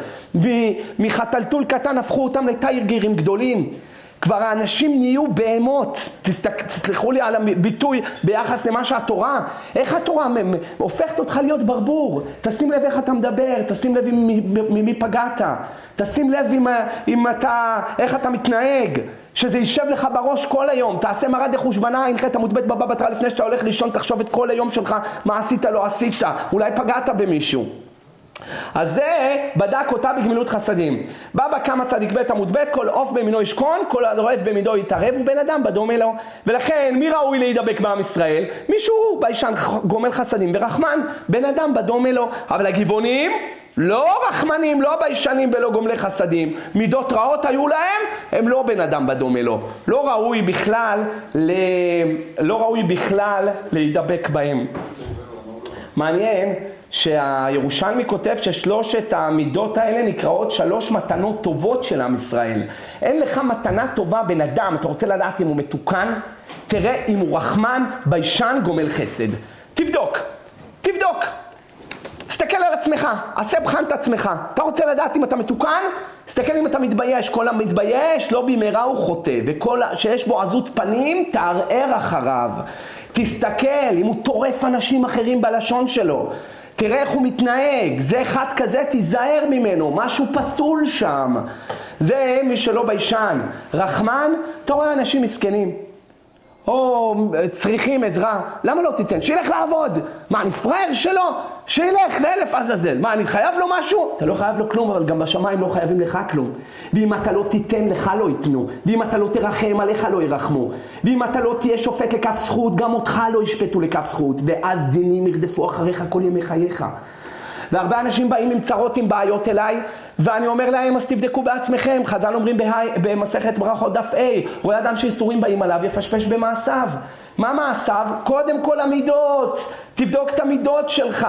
ומחתלתול קטן הפכו אותם לתאיר גירים גדולים. כבר האנשים נהיו בהמות, תסלחו לי על הביטוי ביחס למה שהתורה, איך התורה הופכת אותך להיות ברבור, תשים לב איך אתה מדבר, תשים לב ממי פגעת, תשים לב עם, עם אתה, איך אתה מתנהג, שזה יישב לך בראש כל היום, תעשה מרד לחושבנה, הנחת את עמוד ב' בבא בתרא לפני שאתה הולך לישון, תחשוב את כל היום שלך, מה עשית לא עשית, אולי פגעת במישהו. אז זה בדק אותה בגמילות חסדים. בבא קמא צדיק ב' עמוד ב', כל עוף במינו ישכון, כל הרועב במידו יתערב, ובן אדם בדומה לו. ולכן מי ראוי להידבק בעם ישראל? מישהו ביישן גומל חסדים ורחמן, בן אדם בדומה לו. אבל הגבעונים לא רחמנים, לא ביישנים ולא גומלי חסדים. מידות רעות היו להם, הם לא בן אדם בדומה לו. לא ראוי בכלל, ל... לא ראוי בכלל להידבק בהם. מעניין שהירושלמי כותב ששלושת המידות האלה נקראות שלוש מתנות טובות של עם ישראל. אין לך מתנה טובה בן אדם, אתה רוצה לדעת אם הוא מתוקן? תראה אם הוא רחמן, ביישן, גומל חסד. תבדוק, תבדוק. תסתכל על עצמך, עשה בחן את עצמך. אתה רוצה לדעת אם אתה מתוקן? תסתכל אם אתה מתבייש. כל המתבייש לא במהרה הוא חוטא, וכל שיש בו עזות פנים תערער אחריו. תסתכל אם הוא טורף אנשים אחרים בלשון שלו. תראה איך הוא מתנהג. זה אחד כזה, תיזהר ממנו, משהו פסול שם. זה מי שלא ביישן. רחמן, אתה רואה אנשים מסכנים, או צריכים עזרה, למה לא תיתן? שילך לעבוד. מה, אני פראייר שלו? שילך לאלף עזאזל. מה, אני חייב לו משהו? אתה לא חייב לו כלום, אבל גם בשמיים לא חייבים לך כלום. ואם אתה לא תיתן, לך לא ייתנו. ואם אתה לא תרחם, עליך לא ירחמו. ואם אתה לא תהיה שופט לכף זכות, גם אותך לא ישפטו לכף זכות. ואז דינים ירדפו אחריך כל ימי חייך. והרבה אנשים באים עם צרות, עם בעיות אליי, ואני אומר להם, אז תבדקו בעצמכם. חז"ל אומרים במסכת ברכות דף A, רואה אדם שאיסורים באים עליו, יפשפש במעשיו. מה מעשיו? קודם כל המידות. תבדוק את המידות שלך.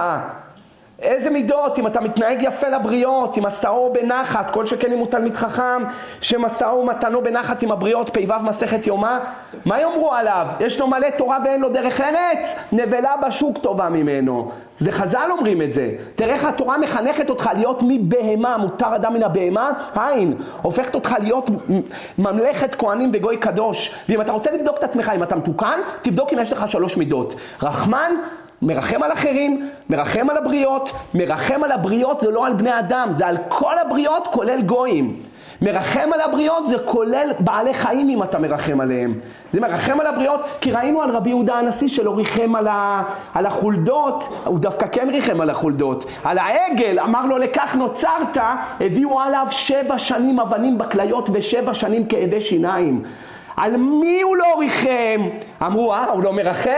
איזה מידות? אם אתה מתנהג יפה לבריות, אם מסעו בנחת, כל שכן אם הוא תלמיד חכם, שמסעו מתנו בנחת עם הבריות, פ"ו מסכת יומא, מה יאמרו עליו? יש לו מלא תורה ואין לו דרך ארץ? נבלה בשוק טובה ממנו. זה חז"ל אומרים את זה. תראה איך התורה מחנכת אותך להיות מבהמה, מותר אדם מן הבהמה, אין, הופכת אותך להיות ממלכת כהנים וגוי קדוש. ואם אתה רוצה לבדוק את עצמך, אם אתה מתוקן, תבדוק אם יש לך שלוש מידות. רחמן, מרחם על אחרים, מרחם על הבריות. מרחם על הבריות זה לא על בני אדם, זה על כל הבריות כולל גויים. מרחם על הבריות זה כולל בעלי חיים אם אתה מרחם עליהם. זה מרחם על הבריות, כי ראינו על רבי יהודה הנשיא שלא ריחם על, ה... על החולדות, הוא דווקא כן ריחם על החולדות. על העגל, אמר לו לכך נוצרת, הביאו עליו שבע שנים אבנים בכליות ושבע שנים כאבי שיניים. על מי הוא לא ריחם? אמרו, אה, הוא לא מרחם?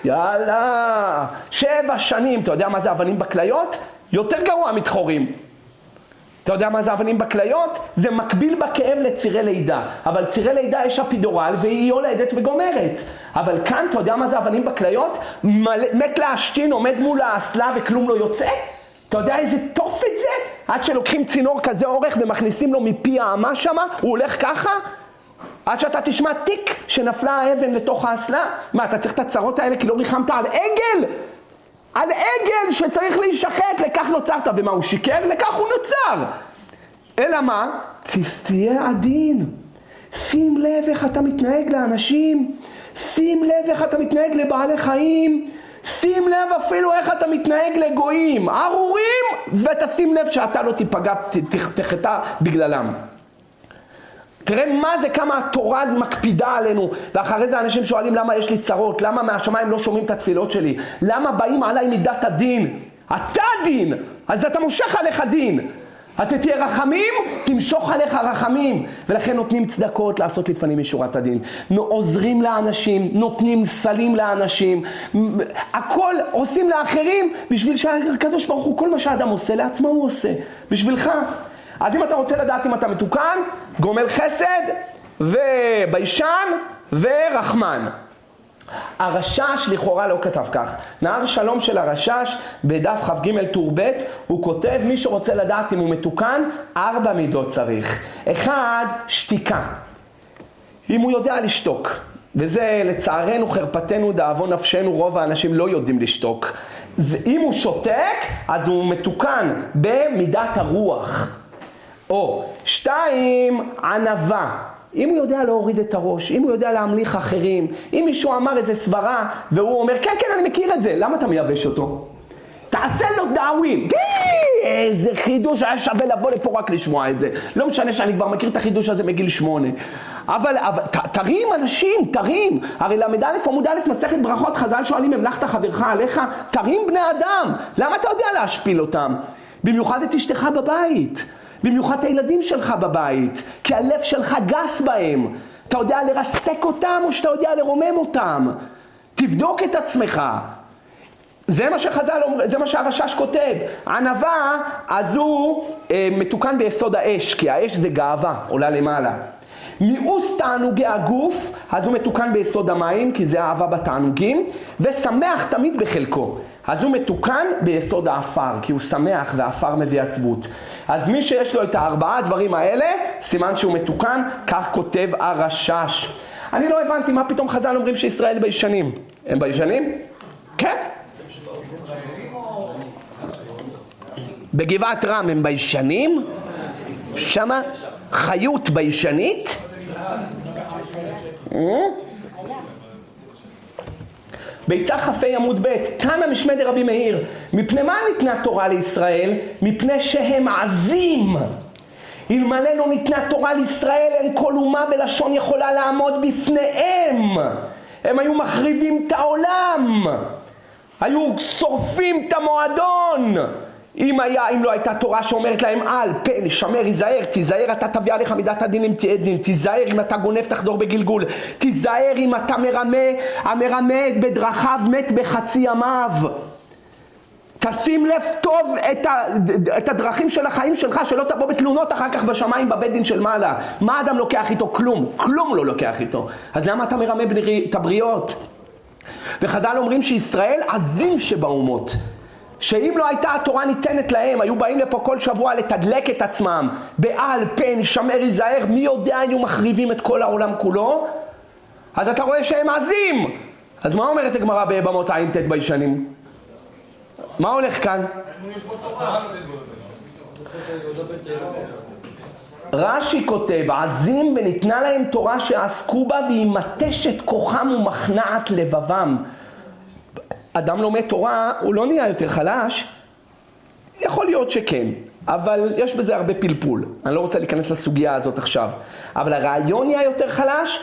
יאללה, שבע שנים. אתה יודע מה זה אבנים בכליות? יותר גרוע מתחורים. אתה יודע מה זה אבנים בכליות? זה מקביל בכאב לצירי לידה. אבל צירי לידה יש אפידורל והיא יולדת וגומרת. אבל כאן, אתה יודע מה זה אבנים בכליות? מת להשתין, עומד מול האסלה וכלום לא יוצא? אתה יודע איזה טוף את זה? עד שלוקחים צינור כזה אורך ומכניסים לו מפי האמה שמה, הוא הולך ככה? עד שאתה תשמע תיק שנפלה האבן לתוך האסלה. מה, אתה צריך את הצרות האלה כי לא ריחמת על עגל? על עגל שצריך להישחט, לכך נוצרת. ומה, הוא שיקר? לכך הוא נוצר. אלא מה? תהיה עדין. שים לב איך אתה מתנהג לאנשים. שים לב איך אתה מתנהג לבעלי חיים. שים לב אפילו איך אתה מתנהג לגויים, ארורים, ותשים לב שאתה לא תיפגע, תחטא בגללם. תראה מה זה, כמה התורה מקפידה עלינו. ואחרי זה אנשים שואלים למה יש לי צרות, למה מהשמיים לא שומעים את התפילות שלי, למה באים עליי מידת הדין. אתה דין, אז אתה מושך עליך דין. אתה תהיה רחמים, תמשוך עליך רחמים. ולכן נותנים צדקות לעשות לפנים משורת הדין, עוזרים לאנשים, נותנים סלים לאנשים, הכל עושים לאחרים, בשביל שהקדוש ברוך הוא, כל מה שהאדם עושה לעצמו הוא עושה בשבילך. אז אם אתה רוצה לדעת אם אתה מתוקן, גומל חסד וביישן ורחמן. הרשש לכאורה לא כתב כך. נהר שלום של הרשש בדף כ"ג טור ב' הוא כותב, מי שרוצה לדעת אם הוא מתוקן, ארבע מידות צריך. אחד, שתיקה. אם הוא יודע לשתוק, וזה לצערנו חרפתנו דאבון נפשנו, רוב האנשים לא יודעים לשתוק. אם הוא שותק, אז הוא מתוקן במידת הרוח. או שתיים, ענווה. אם הוא יודע להוריד את הראש, אם הוא יודע להמליך אחרים, אם מישהו אמר איזה סברה והוא אומר, כן, כן, אני מכיר את זה, למה אתה מייבש אותו? תעשה לו דאווין. איזה חידוש, היה שווה לבוא לפה רק לשמוע את זה. לא משנה שאני כבר מכיר את החידוש הזה מגיל שמונה. אבל, אבל ת, תרים אנשים, תרים. הרי למד א' עמוד א' מסכת ברכות, חז"ל שואלים, המלכת חברך עליך? תרים בני אדם. למה אתה יודע להשפיל אותם? במיוחד את אשתך בבית. במיוחד את הילדים שלך בבית, כי הלב שלך גס בהם. אתה יודע לרסק אותם או שאתה יודע לרומם אותם? תבדוק את עצמך. זה מה שחז"ל אומר, זה מה שהרש"ש כותב. ענווה, אז הוא אה, מתוקן ביסוד האש, כי האש זה גאווה, עולה למעלה. מיאוס תענוגי הגוף, אז הוא מתוקן ביסוד המים, כי זה אהבה בתענוגים, ושמח תמיד בחלקו. אז הוא מתוקן ביסוד האפר, כי הוא שמח והאפר מביא עצבות. אז מי שיש לו את הארבעה דברים האלה, סימן שהוא מתוקן, כך כותב הרש"ש. אני לא הבנתי מה פתאום חז"ל אומרים שישראל ביישנים. הם ביישנים? כן. בגבעת רם הם ביישנים? שמה חיות ביישנית? ביצה חפי עמוד ב' כאן המשנה דרבי מאיר. מפני מה ניתנה תורה לישראל? מפני שהם עזים. אלמלא לא ניתנה תורה לישראל, אין כל אומה בלשון יכולה לעמוד בפניהם. הם היו מחריבים את העולם, היו שורפים את המועדון. אם, היה, אם לא הייתה תורה שאומרת להם על, פן, שמר, תיזהר, תיזהר, אתה תביא עליך מידת הדין אם תהיה דין, תיזהר אם אתה גונב תחזור בגלגול, תיזהר אם אתה מרמה, המרמה בדרכיו מת בחצי ימיו. תשים לב טוב את, ה, את הדרכים של החיים שלך, שלא תבוא בתלונות אחר כך בשמיים בבית דין של מעלה. מה אדם לוקח איתו? כלום, כלום לא לוקח איתו. אז למה אתה מרמה את הבריות? וחז"ל אומרים שישראל עזים שבאומות, שאם לא הייתה התורה ניתנת להם, היו באים לפה כל שבוע לתדלק את עצמם, בעל פן, שמר, תיזהר, מי יודע היו מחריבים את כל העולם כולו, אז אתה רואה שהם עזים. אז מה אומרת הגמרא בבמות עין ת' ביישנים? מה הולך כאן? רש"י כותב, עזים וניתנה להם תורה שעסקו בה והיא מתשת כוחם ומכנעת לבבם. אדם לומד תורה, הוא לא נהיה יותר חלש? יכול להיות שכן, אבל יש בזה הרבה פלפול. אני לא רוצה להיכנס לסוגיה הזאת עכשיו. אבל הרעיון נהיה יותר חלש,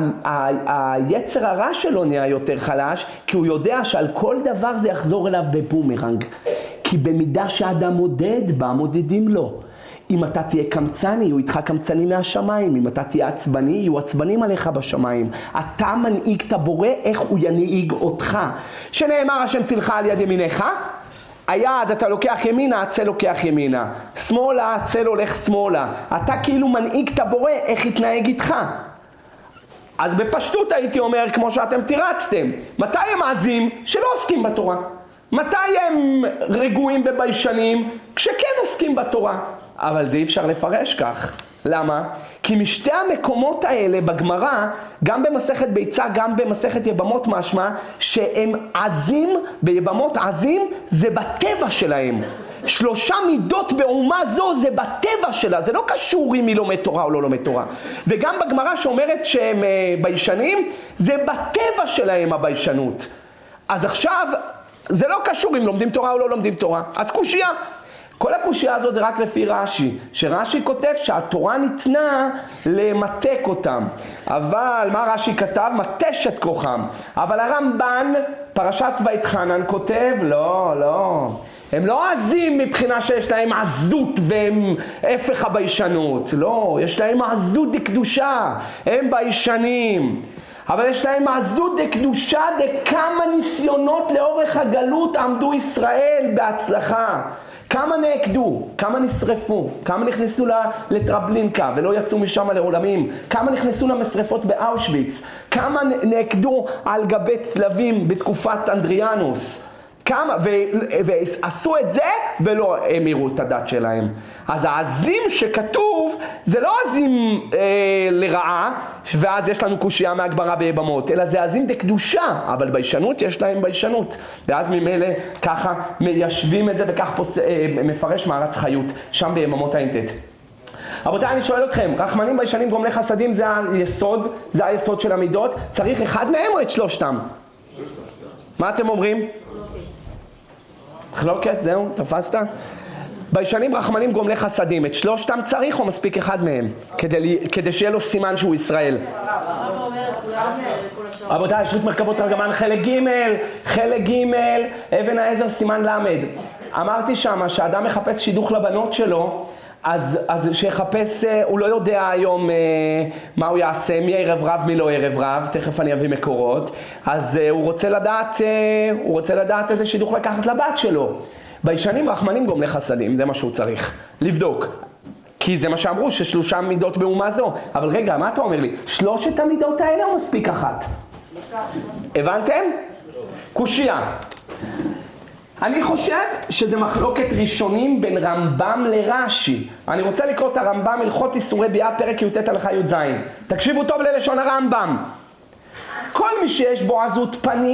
היצר הרע שלו נהיה יותר חלש, כי הוא יודע שעל כל דבר זה יחזור אליו בבומרנג. כי במידה שאדם מודד בה, מודדים לו. אם אתה תהיה קמצני, יהיו איתך קמצני מהשמיים. אם אתה תהיה עצבני, יהיו עצבנים עליך בשמיים. אתה מנהיג את הבורא, איך הוא ינהיג אותך. שנאמר השם צילך על יד ימיניך, היד אתה לוקח ימינה, הצל לוקח ימינה. שמאלה, הצל הולך שמאלה. אתה כאילו מנהיג את הבורא, איך יתנהג איתך. אז בפשטות הייתי אומר, כמו שאתם תירצתם, מתי הם עזים? שלא עוסקים בתורה. מתי הם רגועים וביישנים? כשכן עוסקים בתורה. אבל זה אי אפשר לפרש כך. למה? כי משתי המקומות האלה בגמרא, גם במסכת ביצה, גם במסכת יבמות משמע, שהם עזים, ביבמות עזים, זה בטבע שלהם. שלושה מידות באומה זו זה בטבע שלה, זה לא קשור אם היא לומד תורה או לא לומד תורה. וגם בגמרא שאומרת שהם ביישנים, זה בטבע שלהם הביישנות. אז עכשיו, זה לא קשור אם לומדים תורה או לא לומדים תורה. אז קושיה. כל הקושיה הזאת זה רק לפי רש"י, שרש"י כותב שהתורה ניתנה למתק אותם. אבל מה רש"י כתב? מתש את כוחם. אבל הרמב"ן, פרשת ויתחנן, כותב, לא, לא. הם לא עזים מבחינה שיש להם עזות והם הפך הביישנות. לא, יש להם עזות דקדושה. הם ביישנים. אבל יש להם עזות דקדושה דכמה ניסיונות לאורך הגלות עמדו ישראל בהצלחה. כמה נעקדו, כמה נשרפו, כמה נכנסו לטרבלינקה ולא יצאו משם לעולמים, כמה נכנסו למשרפות באושוויץ, כמה נעקדו על גבי צלבים בתקופת אנדריאנוס, כמה, ו, ועשו את זה ולא המירו את הדת שלהם. אז העזים שכתוב זה לא עזים אה, לרעה, ואז יש לנו קושיה מהגמרא ביבמות, אלא זה עזים דקדושה, אבל ביישנות יש להם ביישנות. ואז ממילא ככה מיישבים את זה וכך פוס, אה, מפרש מערץ חיות, שם ביבמות עין ת'. רבותיי, אני שואל אתכם, רחמנים ביישנים גומלי חסדים זה היסוד, זה היסוד של המידות, צריך אחד מהם או את שלושתם? מה אתם אומרים? חלוקת, זהו, תפסת? ביישנים רחמנים גומלי חסדים, את שלושתם צריך או מספיק אחד מהם? כדי, כדי שיהיה לו סימן שהוא ישראל. רבותיי, שו"ת מרכבות תרגמן חלק ג', חלק ג', אבן העזר סימן למד. אמרתי שמה שאדם מחפש שידוך לבנות שלו, אז, אז שיחפש, הוא לא יודע היום מה הוא יעשה, מי ערב רב, מי לא ערב רב, תכף אני אביא מקורות. אז הוא רוצה לדעת, הוא רוצה לדעת איזה שידוך לקחת לבת שלו. בישנים רחמנים גומלי חסדים, זה מה שהוא צריך לבדוק. כי זה מה שאמרו, ששלושה מידות באומה זו. אבל רגע, מה אתה אומר לי? שלושת המידות האלה או מספיק אחת? הבנתם? קושיה. אני חושב שזה מחלוקת ראשונים בין רמב"ם לרש"י. אני רוצה לקרוא את הרמב"ם הלכות איסורי ביאה פרק י"ט הלכה י"ז. תקשיבו טוב ללשון הרמב"ם. כל מי שיש בו עזות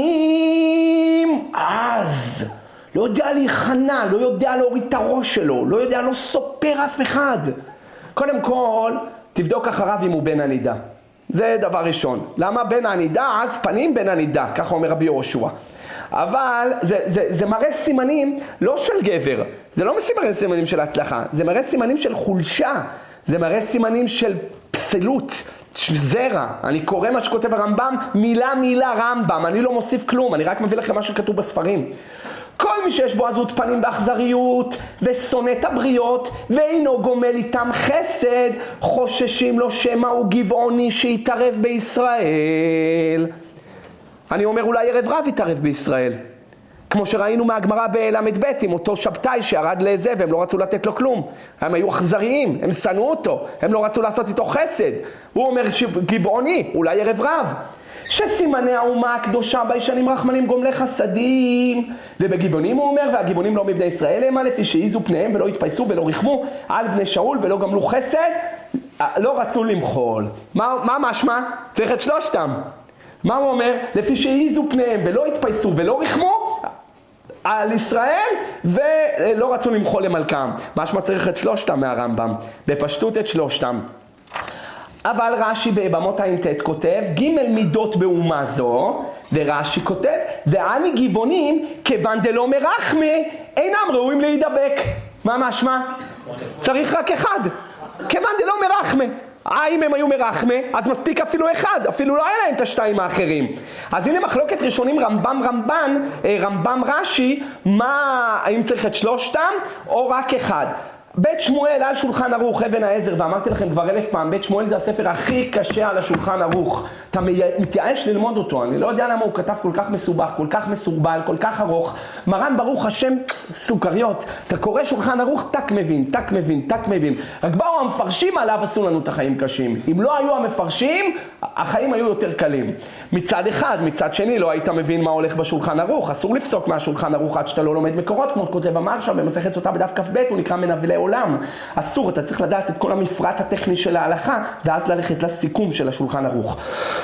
פנים, אז לא יודע להיכנע, לא יודע להוריד את הראש שלו, לא יודע לא סופר אף אחד. קודם כל, תבדוק אחריו אם הוא בן הנידה. זה דבר ראשון. למה בן הנידה? אז פנים בן הנידה, ככה אומר רבי יהושע. אבל זה, זה, זה מראה סימנים לא של גבר, זה לא מראה סימנים של הצלחה, זה מראה סימנים של חולשה, זה מראה סימנים של פסלות, זרע. אני קורא מה שכותב הרמב"ם, מילה מילה רמב"ם, אני לא מוסיף כלום, אני רק מביא לכם מה שכתוב בספרים. כל מי שיש בו עזות פנים באכזריות ושונא את הבריות ואינו גומל איתם חסד, חוששים לו שמא הוא גבעוני שיתערב בישראל. אני אומר אולי ערב רב יתערב בישראל, כמו שראינו מהגמרא בלמד ב' עם אותו שבתאי שירד לזה והם לא רצו לתת לו כלום. הם היו אכזריים, הם שנאו אותו, הם לא רצו לעשות איתו חסד. הוא אומר גבעוני, אולי ערב רב. שסימני האומה הקדושה בישנים רחמנים גומלי חסדים, ובגבעונים הוא אומר, והגבעונים לא מבני ישראל הם, לפי שהעיזו פניהם ולא התפייסו ולא רחמו על בני שאול ולא גמלו חסד, לא רצו למחול. מה, מה משמע? צריך את שלושתם. מה הוא אומר? לפי שהעיזו פניהם ולא התפייסו ולא רחמו על ישראל ולא רצו למחול למלכם. משמע צריך את שלושתם מהרמב"ם, בפשטות את שלושתם. אבל רש"י בבמות ע"ט כותב, ג' מידות באומה זו, ורש"י כותב, ואני גבעונים, כיוון דלא מרחמי, אינם ראויים להידבק. מה משמע? צריך רק אחד. כיוון דלא מרחמי. אם הם היו מרחמי, אז מספיק אפילו אחד, אפילו לא היה להם את השתיים האחרים. אז הנה מחלוקת ראשונים רמב"ם רמב"ן, רמב"ם רש"י, מה, האם צריך את שלושתם או רק אחד? בית שמואל על שולחן ערוך אבן העזר, ואמרתי לכם כבר אלף פעם, בית שמואל זה הספר הכי קשה על השולחן ערוך. אתה מתייאש ללמוד אותו, אני לא יודע למה הוא כתב כל כך מסובך, כל כך מסורבל, כל כך ארוך. מרן ברוך השם סוכריות, אתה קורא שולחן ערוך, תק מבין, תק מבין, תק מבין. רק באו המפרשים עליו עשו לנו את החיים קשים. אם לא היו המפרשים, החיים היו יותר קלים. מצד אחד, מצד שני לא היית מבין מה הולך בשולחן ערוך. אסור לפסוק מהשולחן ערוך עד שאתה לא לומד מקורות, כמו כותב המהרש"א במסכת אותה בדף כ"ב, הוא נקרא מנבלי עולם. אסור, אתה צריך לדעת את כל המפרט הטכני של ההלכה, ואז ללכת לסיכום של השולחן ערוך.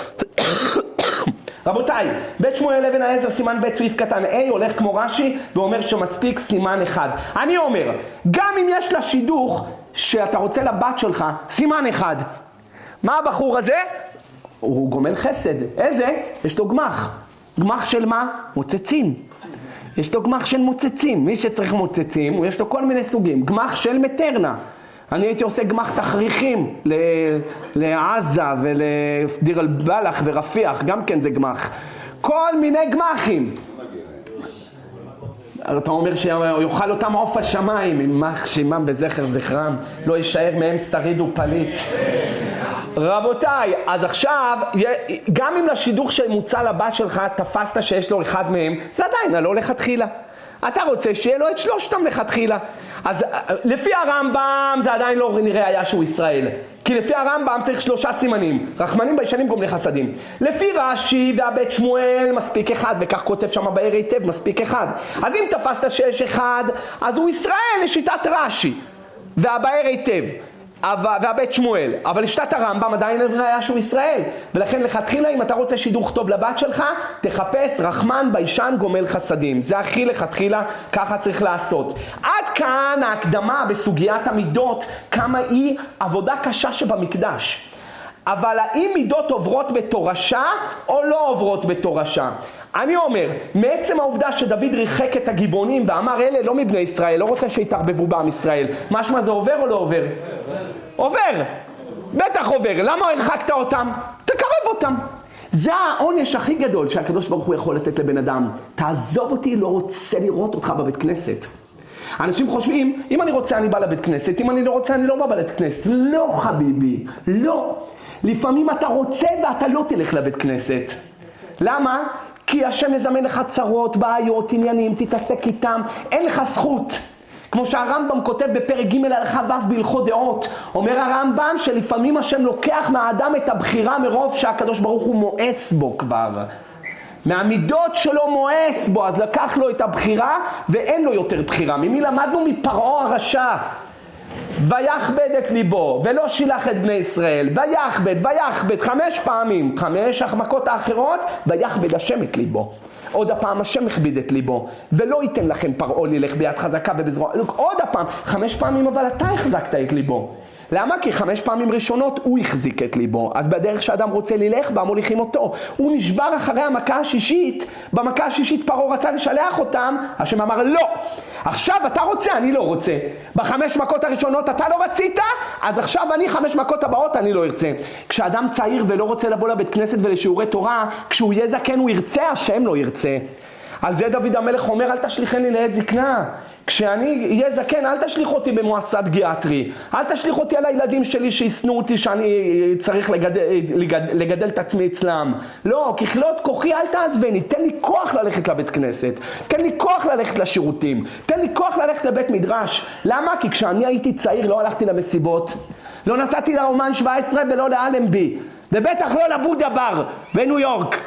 רבותיי, בית שמואל אבן העזר סימן ב' סעיף קטן A הולך כמו רש"י ואומר שמספיק סימן אחד. אני אומר, גם אם יש לה שידוך שאתה רוצה לבת שלך, סימן אחד. מה הבחור הזה? הוא גומל חסד. איזה? יש לו גמח. גמח של מה? מוצצים. יש לו גמח של מוצצים. מי שצריך מוצצים, יש לו כל מיני סוגים. גמח של מטרנה. אני הייתי עושה גמח תכריכים לעזה ולדיר אל בלח ורפיח, גם כן זה גמח. כל מיני גמחים. אתה אומר שיוכל אותם עוף השמיים, יימח שמם וזכר זכרם, לא יישאר מהם שריד ופליט. רבותיי, אז עכשיו, גם אם לשידוך שמוצא לבת שלך תפסת שיש לו אחד מהם, זה עדיין לא לכתחילה. אתה רוצה שיהיה לו את שלושתם לכתחילה. אז לפי הרמב"ם זה עדיין לא נראה היה שהוא ישראל. כי לפי הרמב"ם צריך שלושה סימנים. רחמנים בישנים גומלי חסדים. לפי רש"י והבית שמואל מספיק אחד, וכך כותב שם באר היטב מספיק אחד. אז אם תפסת שיש אחד, אז הוא ישראל לשיטת רש"י. והבאר היטב. והבית שמואל, אבל לשיטת הרמב"ם עדיין היה שהוא ישראל, ולכן לכתחילה אם אתה רוצה שידוך טוב לבת שלך, תחפש רחמן ביישן גומל חסדים. זה הכי לכתחילה, ככה צריך לעשות. עד כאן ההקדמה בסוגיית המידות, כמה היא עבודה קשה שבמקדש. אבל האם מידות עוברות בתורשה או לא עוברות בתורשה? אני אומר, מעצם העובדה שדוד ריחק את הגבעונים ואמר אלה לא מבני ישראל, לא רוצה שיתערבבו בעם ישראל, משמע זה עובר או לא עובר? עובר, בטח עובר. למה הרחקת אותם? תקרב אותם. זה העונש הכי גדול שהקדוש ברוך הוא יכול לתת לבן אדם. תעזוב אותי, לא רוצה לראות אותך בבית כנסת. אנשים חושבים, אם אני רוצה אני בא לבית כנסת, אם אני לא רוצה אני לא בא לבית כנסת. לא חביבי, לא. לפעמים אתה רוצה ואתה לא תלך לבית כנסת. למה? כי השם יזמן לך צרות, בעיות, עניינים, תתעסק איתם, אין לך זכות. כמו שהרמב"ם כותב בפרק ג' הלכה ו' בהלכות דעות, אומר הרמב"ם שלפעמים השם לוקח מהאדם את הבחירה מרוב שהקדוש ברוך הוא מואס בו כבר. מהמידות שלו מואס בו, אז לקח לו את הבחירה ואין לו יותר בחירה. ממי למדנו? מפרעה הרשע. ויכבד את ליבו ולא שילח את בני ישראל, ויכבד ויכבד חמש פעמים, חמש המכות האחרות, ויכבד השם את ליבו. עוד הפעם השם הכביד את ליבו, ולא ייתן לכם פרעה ללך ביד חזקה ובזרוע. עוד הפעם, חמש פעמים אבל אתה החזקת את ליבו. למה? כי חמש פעמים ראשונות הוא החזיק את ליבו. אז בדרך שאדם רוצה ללך, בה מוליכים אותו. הוא נשבר אחרי המכה השישית, במכה השישית פרעה רצה לשלח אותם, השם אמר לא. עכשיו אתה רוצה, אני לא רוצה. בחמש מכות הראשונות אתה לא רצית, אז עכשיו אני חמש מכות הבאות אני לא ארצה. כשאדם צעיר ולא רוצה לבוא לבית כנסת ולשיעורי תורה, כשהוא יהיה זקן הוא ירצה, השם לא ירצה. על זה דוד המלך אומר, אל תשליחני לעת זקנה. כשאני אהיה זקן, אל תשליח אותי במועסד גיאטרי. אל תשליח אותי על הילדים שלי שיסנו אותי שאני צריך לגדל, לגדל, לגדל את עצמי אצלם. לא, ככלות כוחי אל תעזבני. תן לי כוח ללכת לבית כנסת. תן לי כוח ללכת לשירותים. תן לי כוח ללכת לבית מדרש. למה? כי כשאני הייתי צעיר לא הלכתי למסיבות. לא נסעתי לאומן שבע עשרה ולא לאלנבי. ובטח לא לבודה בר בניו יורק.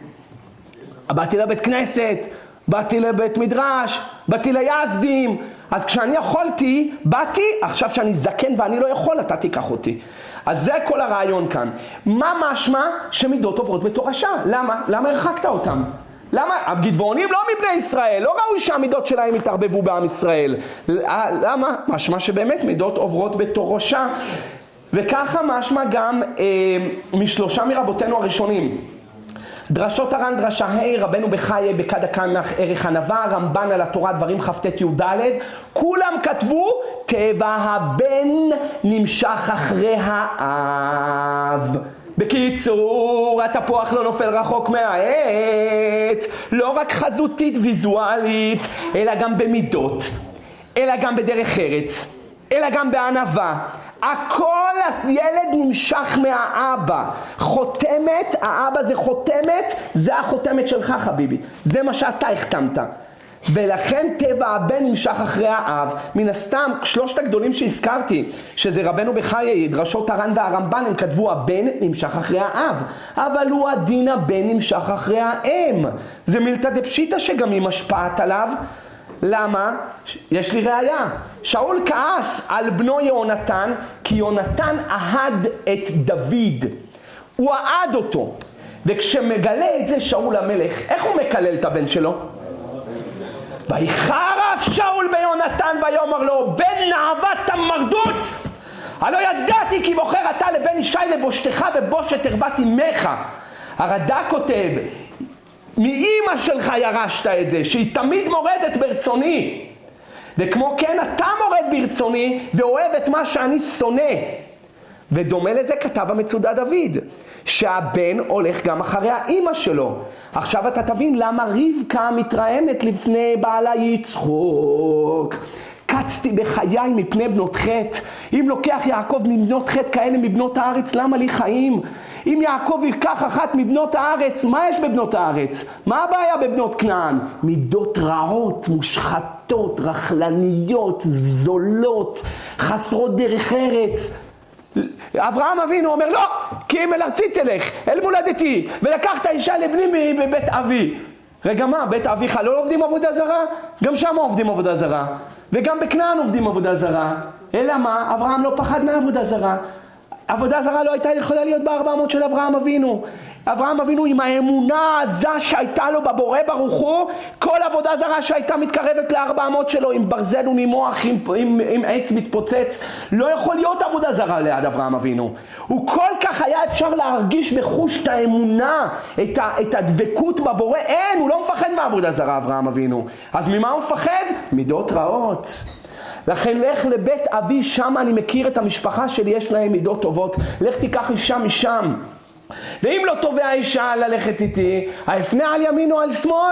באתי לבית כנסת. באתי לבית מדרש, באתי ליזדים, אז כשאני יכולתי, באתי, עכשיו שאני זקן ואני לא יכול, אתה תיקח אותי. אז זה כל הרעיון כאן. מה משמע שמידות עוברות בתורשה? למה? למה הרחקת אותם? למה? הגדבונים לא מבני ישראל, לא ראוי שהמידות שלהם יתערבבו בעם ישראל. למה? משמע שבאמת מידות עוברות בתורשה. וככה משמע גם אה, משלושה מרבותינו הראשונים. דרשות הר"ן דרשה ה' רבנו בחיי בכד הקמח ערך ענווה, רמב"ן על התורה דברים כ"ט י"ד, כולם כתבו טבע הבן נמשך אחרי האב. בקיצור, התפוח לא נופל רחוק מהעץ, לא רק חזותית ויזואלית, אלא גם במידות, אלא גם בדרך ארץ, אלא גם בענווה. הכל הילד נמשך מהאבא. חותמת, האבא זה חותמת, זה החותמת שלך חביבי. זה מה שאתה החתמת. ולכן טבע הבן נמשך אחרי האב. מן הסתם, שלושת הגדולים שהזכרתי, שזה רבנו בחיי, דרשות הר"ן והרמב"ן, הם כתבו הבן נמשך אחרי האב. אבל הוא הדין הבן נמשך אחרי האם. זה מילתא דפשיטא שגם היא משפעת עליו. למה? יש לי ראיה. שאול כעס על בנו יהונתן, כי יהונתן אהד את דוד. הוא אהד אותו. וכשמגלה את זה שאול המלך, איך הוא מקלל את הבן שלו? ויחרף שאול ביהונתן ויאמר לו, בן נאוות המרדות, הלא ידעתי כי בוחר אתה לבן ישי לבושתך ובושת ערוות אמך. הרד"ק כותב, מאמא שלך ירשת את זה, שהיא תמיד מורדת ברצוני. וכמו כן אתה מורד ברצוני ואוהב את מה שאני שונא. ודומה לזה כתב המצודד דוד, שהבן הולך גם אחרי האמא שלו. עכשיו אתה תבין למה רבקה מתרעמת לפני בעלה יצחוק. קצתי בחיי מפני בנות חטא. אם לוקח יעקב מבנות חטא כאלה מבנות הארץ, למה לי חיים? אם יעקב יקח אחת מבנות הארץ, מה יש בבנות הארץ? מה הבעיה בבנות כנען? מידות רעות, מושחתות, רכלניות, זולות, חסרות דרך ארץ. אברהם אבינו אומר, לא, כי אם אל ארצי תלך, אל מולדתי, ולקחת אישה לבני מבית אבי. רגע מה, בית אביך לא עובדים עבודה זרה? גם שם עובדים עבודה זרה. וגם בכנען עובדים עבודה זרה. אלא מה? אברהם לא פחד מעבודה זרה. עבודה זרה לא הייתה יכולה להיות בארבע מאות של אברהם אבינו. אברהם אבינו עם האמונה העזה שהייתה לו בבורא ברוך הוא, כל עבודה זרה שהייתה מתקרבת ל-ארבע מאות שלו, עם ברזל ונימוח, עם, עם, עם עץ מתפוצץ, לא יכול להיות עבודה זרה ליד אברהם אבינו. הוא כל כך היה אפשר להרגיש בחוש את האמונה, את, ה, את הדבקות בבורא. אין, הוא לא מפחד מעבודה זרה אברהם אבינו. אז ממה הוא מפחד? מידות רעות. לכן לך לבית אבי, שם אני מכיר את המשפחה שלי, יש להם מידות טובות. לך תיקח אישה משם. ואם לא תובע אישה ללכת איתי, האפנה על ימין או על שמאל,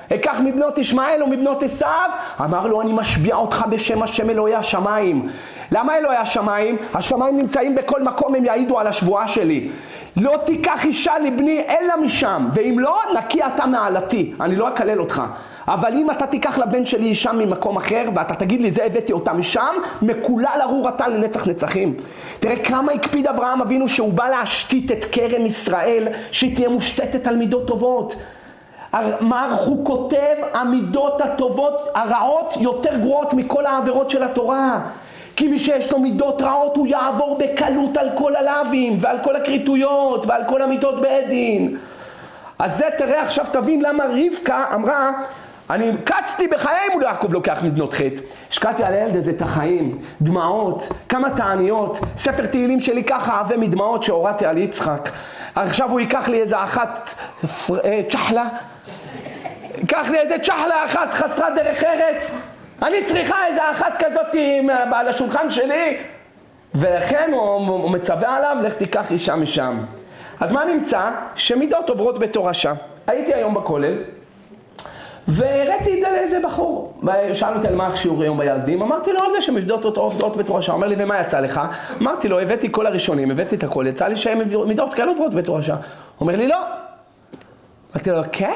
אקח מבנות ישמעאל ומבנות עשיו? אמר לו, אני משביע אותך בשם השם אלוהי השמיים. למה אלוהי השמיים? השמיים נמצאים בכל מקום, הם יעידו על השבועה שלי. לא תיקח אישה לבני אלא משם, ואם לא, נקי אתה מעלתי, אני לא אקלל אותך. אבל אם אתה תיקח לבן שלי אישה ממקום אחר, ואתה תגיד לי, זה הבאתי אותה משם, מקולל ארור אתה לנצח נצחים. תראה כמה הקפיד אברהם אבינו שהוא בא להשתית את כרם ישראל, שהיא תהיה מושתתת על מידות טובות. מה הוא כותב? המידות הטובות, הרעות, יותר גרועות מכל העבירות של התורה. כי מי שיש לו מידות רעות, הוא יעבור בקלות על כל הלאווים, ועל כל הקריטויות, ועל כל המידות בעדין. אז זה תראה עכשיו תבין למה רבקה אמרה, אני קצתי בחיים מול יעקב לוקח מבנות חטא. השקעתי על הילד הזה את החיים, דמעות, כמה תעניות, ספר תהילים שלי ככה עבה מדמעות שהורדתי על יצחק. עכשיו הוא ייקח לי איזה אחת צ'חלה, ייקח לי איזה צ'חלה אחת חסרת דרך ארץ, אני צריכה איזה אחת כזאת על השולחן שלי, ולכן הוא, הוא מצווה עליו, לך תיקח אישה משם. אז מה נמצא? שמידות עוברות בתורשה. הייתי היום בכולל, והראיתי את זה לאיזה בחור. שאל אותי על מה השיעור היום בילדים, אמרתי לו על זה שמידות עוברות בתורשה. אומר לי, ומה יצא לך? אמרתי לו, הבאתי כל הראשונים, הבאתי את הכל, יצא לי שהן מידות כאלה עוברות בתורשה. אומר לי, לא. אמרתי לו, כן?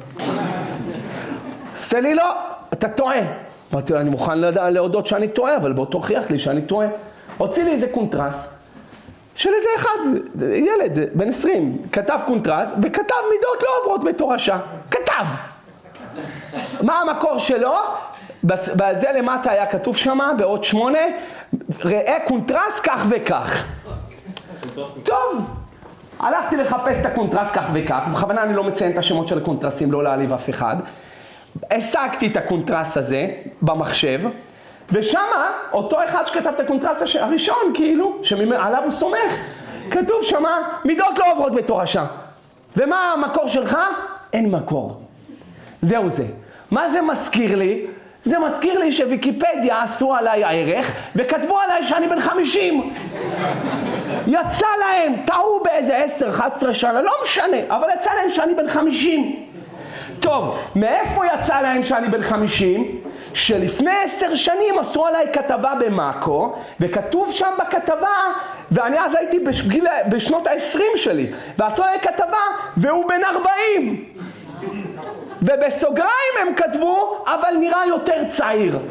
עושה לי, לא, אתה טועה. אמרתי לו, אני מוכן להודות שאני טועה, אבל בוא תוכיח לי שאני טועה. הוציא לי איזה קונטרס, של איזה אחד, ילד, בן עשרים, כתב קונטרס, וכתב מידות לא עוברות בתורשה. כתב! מה המקור שלו? בזה למטה היה כתוב שמה, בעוד שמונה, ראה קונטרס כך וכך. טוב, הלכתי לחפש את הקונטרס כך וכך, בכוונה אני לא מציין את השמות של הקונטרסים, לא להעליב אף אחד. השגתי את הקונטרס הזה במחשב, ושמה, אותו אחד שכתב את הקונטרס הראשון, כאילו, שעליו הוא סומך, כתוב שמה, מידות לא עוברות בתורשה. ומה המקור שלך? אין מקור. זהו זה. מה זה מזכיר לי? זה מזכיר לי שוויקיפדיה עשו עליי הערך, וכתבו עליי שאני בן חמישים. יצא להם, טעו באיזה עשר, אחת עשרה שנה, לא משנה, אבל יצא להם שאני בן חמישים. טוב, מאיפה יצא להם שאני בן חמישים? שלפני עשר שנים עשו עליי כתבה במאקו, וכתוב שם בכתבה, ואני אז הייתי בשגיל, בשנות ה-עשרים שלי, ועשו עליי כתבה, והוא בן ארבעים. ובסוגריים הם כתבו, אבל נראה יותר צעיר.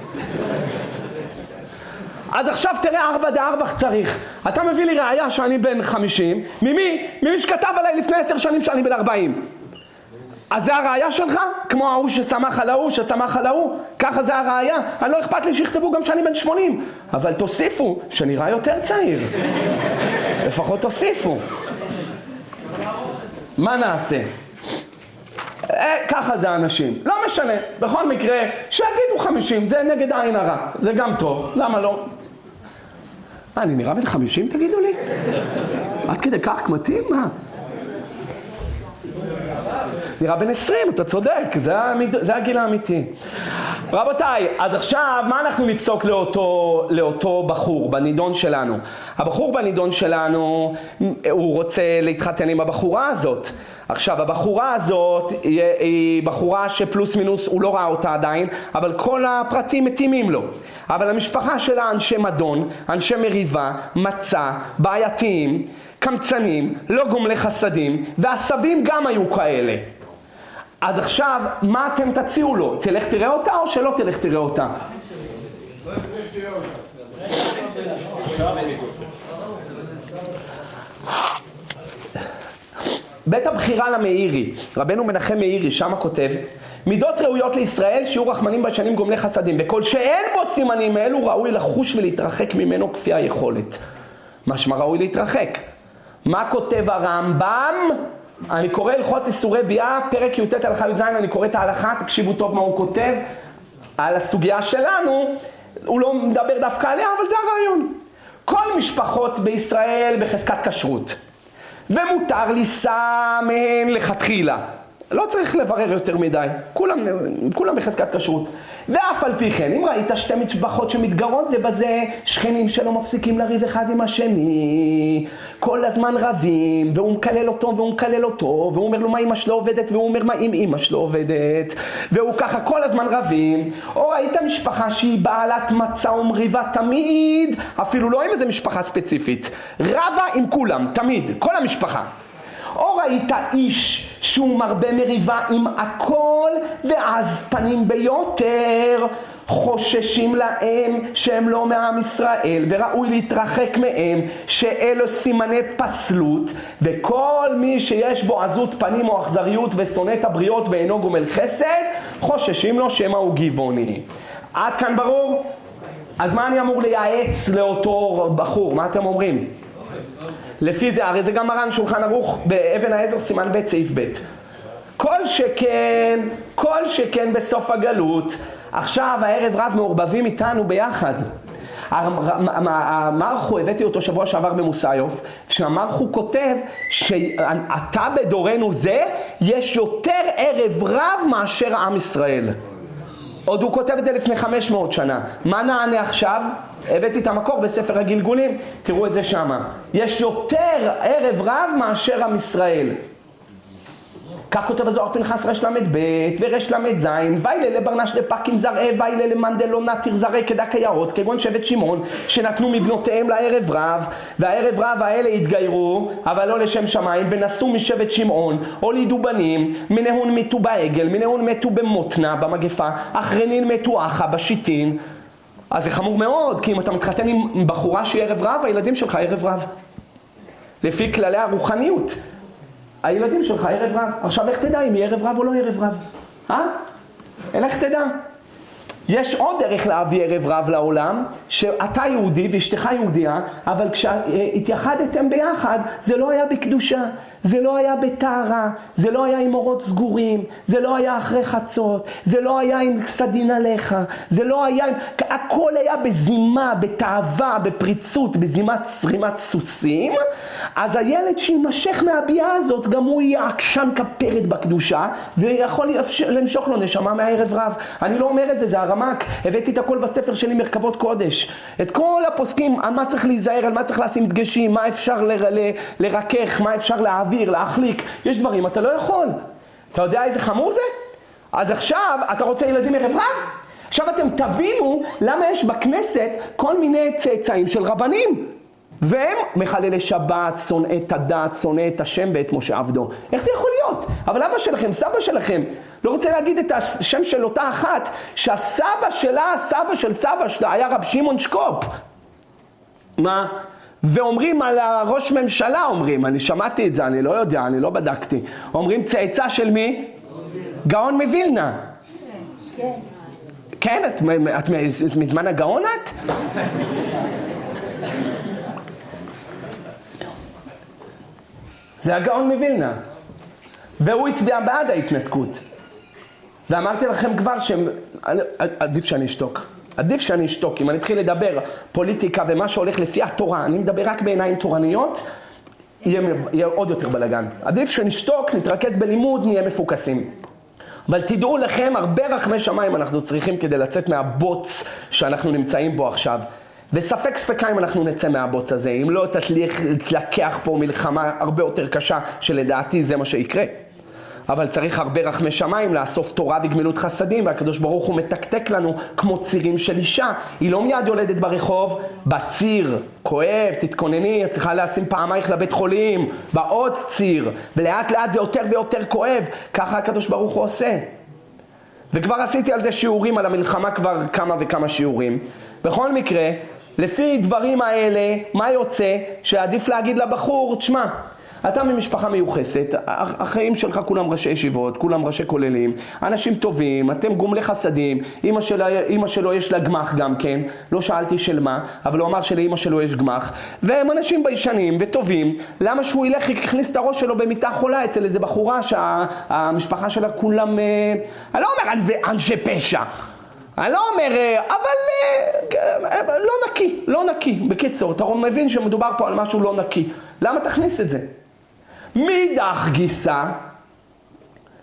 אז עכשיו תראה ארבע דארבח צריך. אתה מביא לי ראיה שאני בן חמישים, ממי? ממי שכתב עליי לפני עשר שנים שאני בן ארבעים. אז זה הראיה שלך? כמו ההוא ששמח על ההוא, ששמח על ההוא? ככה זה הראיה? אני לא אכפת לי שיכתבו גם שאני בן שמונים. אבל תוסיפו שנראה יותר צעיר. לפחות תוסיפו. מה נעשה? אה, ככה זה האנשים. לא משנה. בכל מקרה, שיגידו חמישים, זה נגד עין הרע. זה גם טוב. למה לא? מה, אני נראה בן חמישים תגידו לי? עד כדי כך מתאים? מה? נראה בן עשרים, אתה צודק, זה, המיד... זה הגיל האמיתי. רבותיי, אז עכשיו מה אנחנו נפסוק לאותו, לאותו בחור בנידון שלנו? הבחור בנידון שלנו, הוא רוצה להתחתן עם הבחורה הזאת. עכשיו, הבחורה הזאת היא, היא בחורה שפלוס מינוס, הוא לא ראה אותה עדיין, אבל כל הפרטים מתאימים לו. אבל המשפחה שלה אנשי מדון, אנשי מריבה, מצע, בעייתיים, קמצנים, לא גומלי חסדים, והסבים גם היו כאלה. אז עכשיו, מה אתם תציעו לו? תלך תראה אותה או שלא תלך תראה אותה? בית הבחירה למאירי, רבנו מנחם מאירי, שם כותב, מידות ראויות לישראל שיהיו רחמנים בשנים גומלי חסדים, וכל שאין בו סימנים אלו ראוי לחוש ולהתרחק ממנו כפי היכולת. משמע ראוי להתרחק. מה כותב הרמב"ם? אני קורא הלכות איסורי ביאה, פרק י"ט הלכה י"ז, אני קורא את ההלכה, תקשיבו טוב מה הוא כותב על הסוגיה שלנו, הוא לא מדבר דווקא עליה, אבל זה הרעיון. כל משפחות בישראל בחזקת כשרות, ומותר לישא מהן לכתחילה. לא צריך לברר יותר מדי, כולם, כולם בחזקת כשרות. ואף על פי כן, אם ראית שתי משפחות שמתגרות זה בזה, שכנים שלא מפסיקים לריב אחד עם השני, כל הזמן רבים, והוא מקלל אותו והוא מקלל אותו, והוא אומר לו מה אמא שלו עובדת, והוא אומר מה אם אמא שלו עובדת, והוא ככה כל הזמן רבים. או ראית משפחה שהיא בעלת מצה ומריבה תמיד, אפילו לא עם איזה משפחה ספציפית, רבה עם כולם, תמיד, כל המשפחה. או ראית איש שהוא מרבה מריבה עם הכל, ואז פנים ביותר, חוששים להם שהם לא מעם ישראל, וראוי להתרחק מהם, שאלו סימני פסלות, וכל מי שיש בו עזות פנים או אכזריות ושונא את הבריות ואינו גומל חסד, חוששים לו שמא הוא גבעוני. עד כאן ברור? אז מה אני אמור לייעץ לאותו בחור? מה אתם אומרים? לפי זה, הרי זה גם מרן שולחן ערוך באבן העזר סימן ב' סעיף ב'. כל שכן, כל שכן בסוף הגלות, עכשיו הערב רב מעורבבים איתנו ביחד. המרחו, הבאתי אותו שבוע שעבר במוסיוף, שהמרחו כותב שאתה בדורנו זה, יש יותר ערב רב מאשר עם ישראל. עוד הוא כותב את זה לפני חמש מאות שנה. מה נענה עכשיו? הבאתי את המקור בספר הגלגולים, תראו את זה שמה. יש יותר ערב רב מאשר עם ישראל. כך כותב הזוהר פנחס רש למד ב' ורש למד זין, ויילה לברנש דפקים זרעי, ויילה למנדלו נתיר זרעי כדק היערות, כגון שבט שמעון, שנתנו מבנותיהם לערב רב, והערב רב האלה התגיירו, אבל לא לשם שמיים, ונסו משבט שמעון, הולידו בנים, מנהון מתו בעגל, מנהון מתו במותנה, במגפה, אחרנין מתו אחא בשיטין. אז זה חמור מאוד, כי אם אתה מתחתן עם בחורה שהיא ערב רב, הילדים שלך ערב רב. לפי כללי הרוחניות. הילדים שלך ערב רב. עכשיו איך תדע אם היא ערב רב או לא ערב רב? אה? אין איך תדע. יש עוד דרך להביא ערב רב לעולם, שאתה יהודי ואשתך יהודיה, אבל כשהתייחדתם ביחד, זה לא היה בקדושה, זה לא היה בטהרה, זה לא היה עם אורות סגורים, זה לא היה אחרי חצות, זה לא היה עם סדין עליך, זה לא היה, הכל היה בזימה, בתאווה, בפריצות, בזימת שרימת סוסים. אז הילד שימשך מהביאה הזאת, גם הוא יהיה עקשן כפרת בקדושה, ויכול למשוך לו נשמה מהערב רב. אני לא אומר את זה, זה הרמק, הבאתי את הכל בספר שלי מרכבות קודש. את כל הפוסקים, על מה צריך להיזהר, על מה צריך לשים דגשים, מה אפשר ל- ל- לרכך, מה אפשר להעביר, להחליק. יש דברים, אתה לא יכול. אתה יודע איזה חמור זה? אז עכשיו, אתה רוצה ילדים ערב רב? עכשיו אתם תבינו למה יש בכנסת כל מיני צאצאים של רבנים. והם מחללי שבת, שונאי את הדת, שונאי את השם ואת משה עבדו. איך זה יכול להיות? אבל אבא שלכם, סבא שלכם, לא רוצה להגיד את השם של אותה אחת, שהסבא שלה, הסבא של סבא שלה, היה רב שמעון שקופ. מה? ואומרים על הראש ממשלה, אומרים, אני שמעתי את זה, אני לא יודע, אני לא בדקתי. אומרים צאצא של מי? גאון מווילנה. כן. כן, את, את, את מזמן הגאון את? זה הגאון מווילנה. והוא הצביע בעד ההתנתקות. ואמרתי לכם כבר שעדיף שאני אשתוק. עדיף שאני אשתוק. אם אני אתחיל לדבר פוליטיקה ומה שהולך לפי התורה, אני מדבר רק בעיניים תורניות, יהיה, יהיה עוד יותר בלגן. עדיף שנשתוק, נתרכז בלימוד, נהיה מפוקסים. אבל תדעו לכם, הרבה רחמי שמיים אנחנו צריכים כדי לצאת מהבוץ שאנחנו נמצאים בו עכשיו. וספק ספקה אם אנחנו נצא מהבוץ הזה, אם לא תצליח להתלקח פה מלחמה הרבה יותר קשה, שלדעתי זה מה שיקרה. אבל צריך הרבה רחמי שמיים לאסוף תורה וגמילות חסדים, והקדוש ברוך הוא מתקתק לנו כמו צירים של אישה. היא לא מיד יולדת ברחוב, בציר, כואב, תתכונני, את צריכה לשים פעמייך לבית חולים, בעוד ציר, ולאט לאט זה יותר ויותר כואב, ככה הקדוש ברוך הוא עושה. וכבר עשיתי על זה שיעורים, על המלחמה כבר כמה וכמה שיעורים. בכל מקרה, לפי דברים האלה, מה יוצא? שעדיף להגיד לבחור, תשמע, אתה ממשפחה מיוחסת, החיים שלך כולם ראשי ישיבות, כולם ראשי כוללים, אנשים טובים, אתם גומלי חסדים, אמא, שלה, אמא שלו יש לה גמח גם כן, לא שאלתי של מה, אבל הוא אמר שלאמא שלו יש גמח, והם אנשים ביישנים וטובים, למה שהוא ילך יכניס את הראש שלו במיטה חולה אצל איזה בחורה שהמשפחה שלה כולם, אני לא אומר אנשי פשע, אני לא אומר, אבל לא נקי, לא נקי. בקיצור, אתה מבין שמדובר פה על משהו לא נקי. למה תכניס את זה? מאידך גיסא,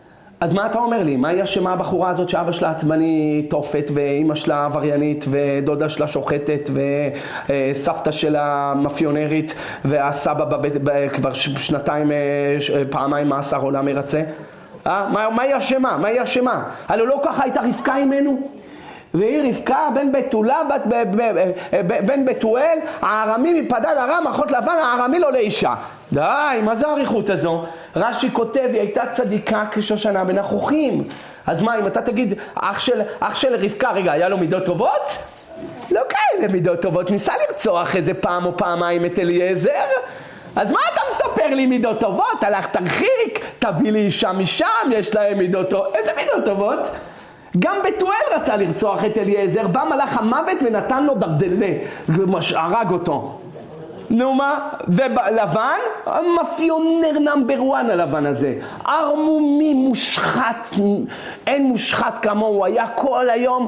אז מה אתה אומר לי? מה היא אשמה הבחורה הזאת שאבא שלה עצבני תופת ואמא שלה עבריינית ודודה שלה שוחטת וסבתא שלה מאפיונרית והסבא בבית, כבר שנתיים פעמיים מאסר עולם מרצה? אה? מה, מה היא אשמה? מה היא אשמה? הלוא לא ככה הייתה רבקה ממנו? והיא רבקה בן בתולה, בן בתואל, הארמי מפדד ארם, אחות לבן, הארמי לא לאישה. די, מה זה העריכות הזו? רש"י כותב, היא הייתה צדיקה כשושנה בין החוכים. אז מה, אם אתה תגיד, אח של, אח של רבקה, רגע, היה לו מידות טובות? לא כאלה מידות טובות, ניסה לרצוח איזה פעם או פעמיים את אליעזר. אז מה אתה מספר לי מידות טובות? הלך תרחיק, תביא לי אישה משם, יש להם מידות טובות. איזה מידות טובות? גם בתואל רצה לרצוח את אליעזר, בא מלאך המוות ונתן לו דרדלה, הרג אותו. נו מה? ולבן, המאפיונר נאמבר וואן הלבן הזה. ערמומי, מושחת, אין מושחת כמוהו, היה כל היום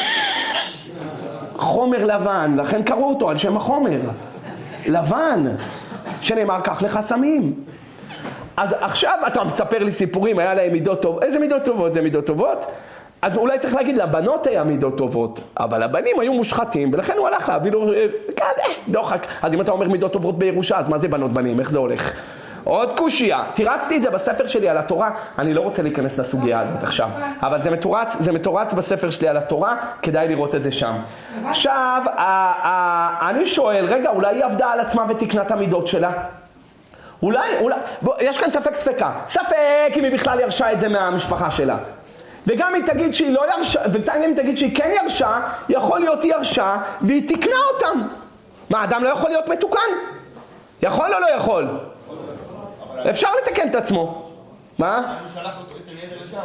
חומר לבן, לכן קראו אותו על שם החומר. לבן, שנאמר כך לך סמים. אז עכשיו אתה מספר לי סיפורים, היה להם מידות טובות. איזה מידות טובות? זה מידות טובות? אז אולי צריך להגיד, לבנות היה מידות טובות, אבל לבנים היו מושחתים, ולכן הוא הלך להביא לו, כזה, דוחק. אז אם אתה אומר מידות טובות בירושה, אז מה זה בנות בנים? איך זה הולך? עוד קושייה. תירצתי את זה בספר שלי על התורה, אני לא רוצה להיכנס לסוגיה הזאת עכשיו, אבל זה מתורץ, זה מתורץ בספר שלי על התורה, כדאי לראות את זה שם. עכשיו, אני שואל, רגע, אולי היא עבדה על עצמה ותקנה את המידות שלה? אולי, אולי, בוא, יש כאן ספק ספקה. ספק אם היא בכלל ירשה את זה מהמשפחה שלה. וגם אם תגיד שהיא לא ירשה, וגם אם תגיד שהיא כן ירשה, יכול להיות היא ירשה והיא תקנה אותם. מה, אדם לא יכול להיות מתוקן? יכול או לא יכול? אפשר לתקן את עצמו. מה? אני שלח אותו את אליעזר לשם.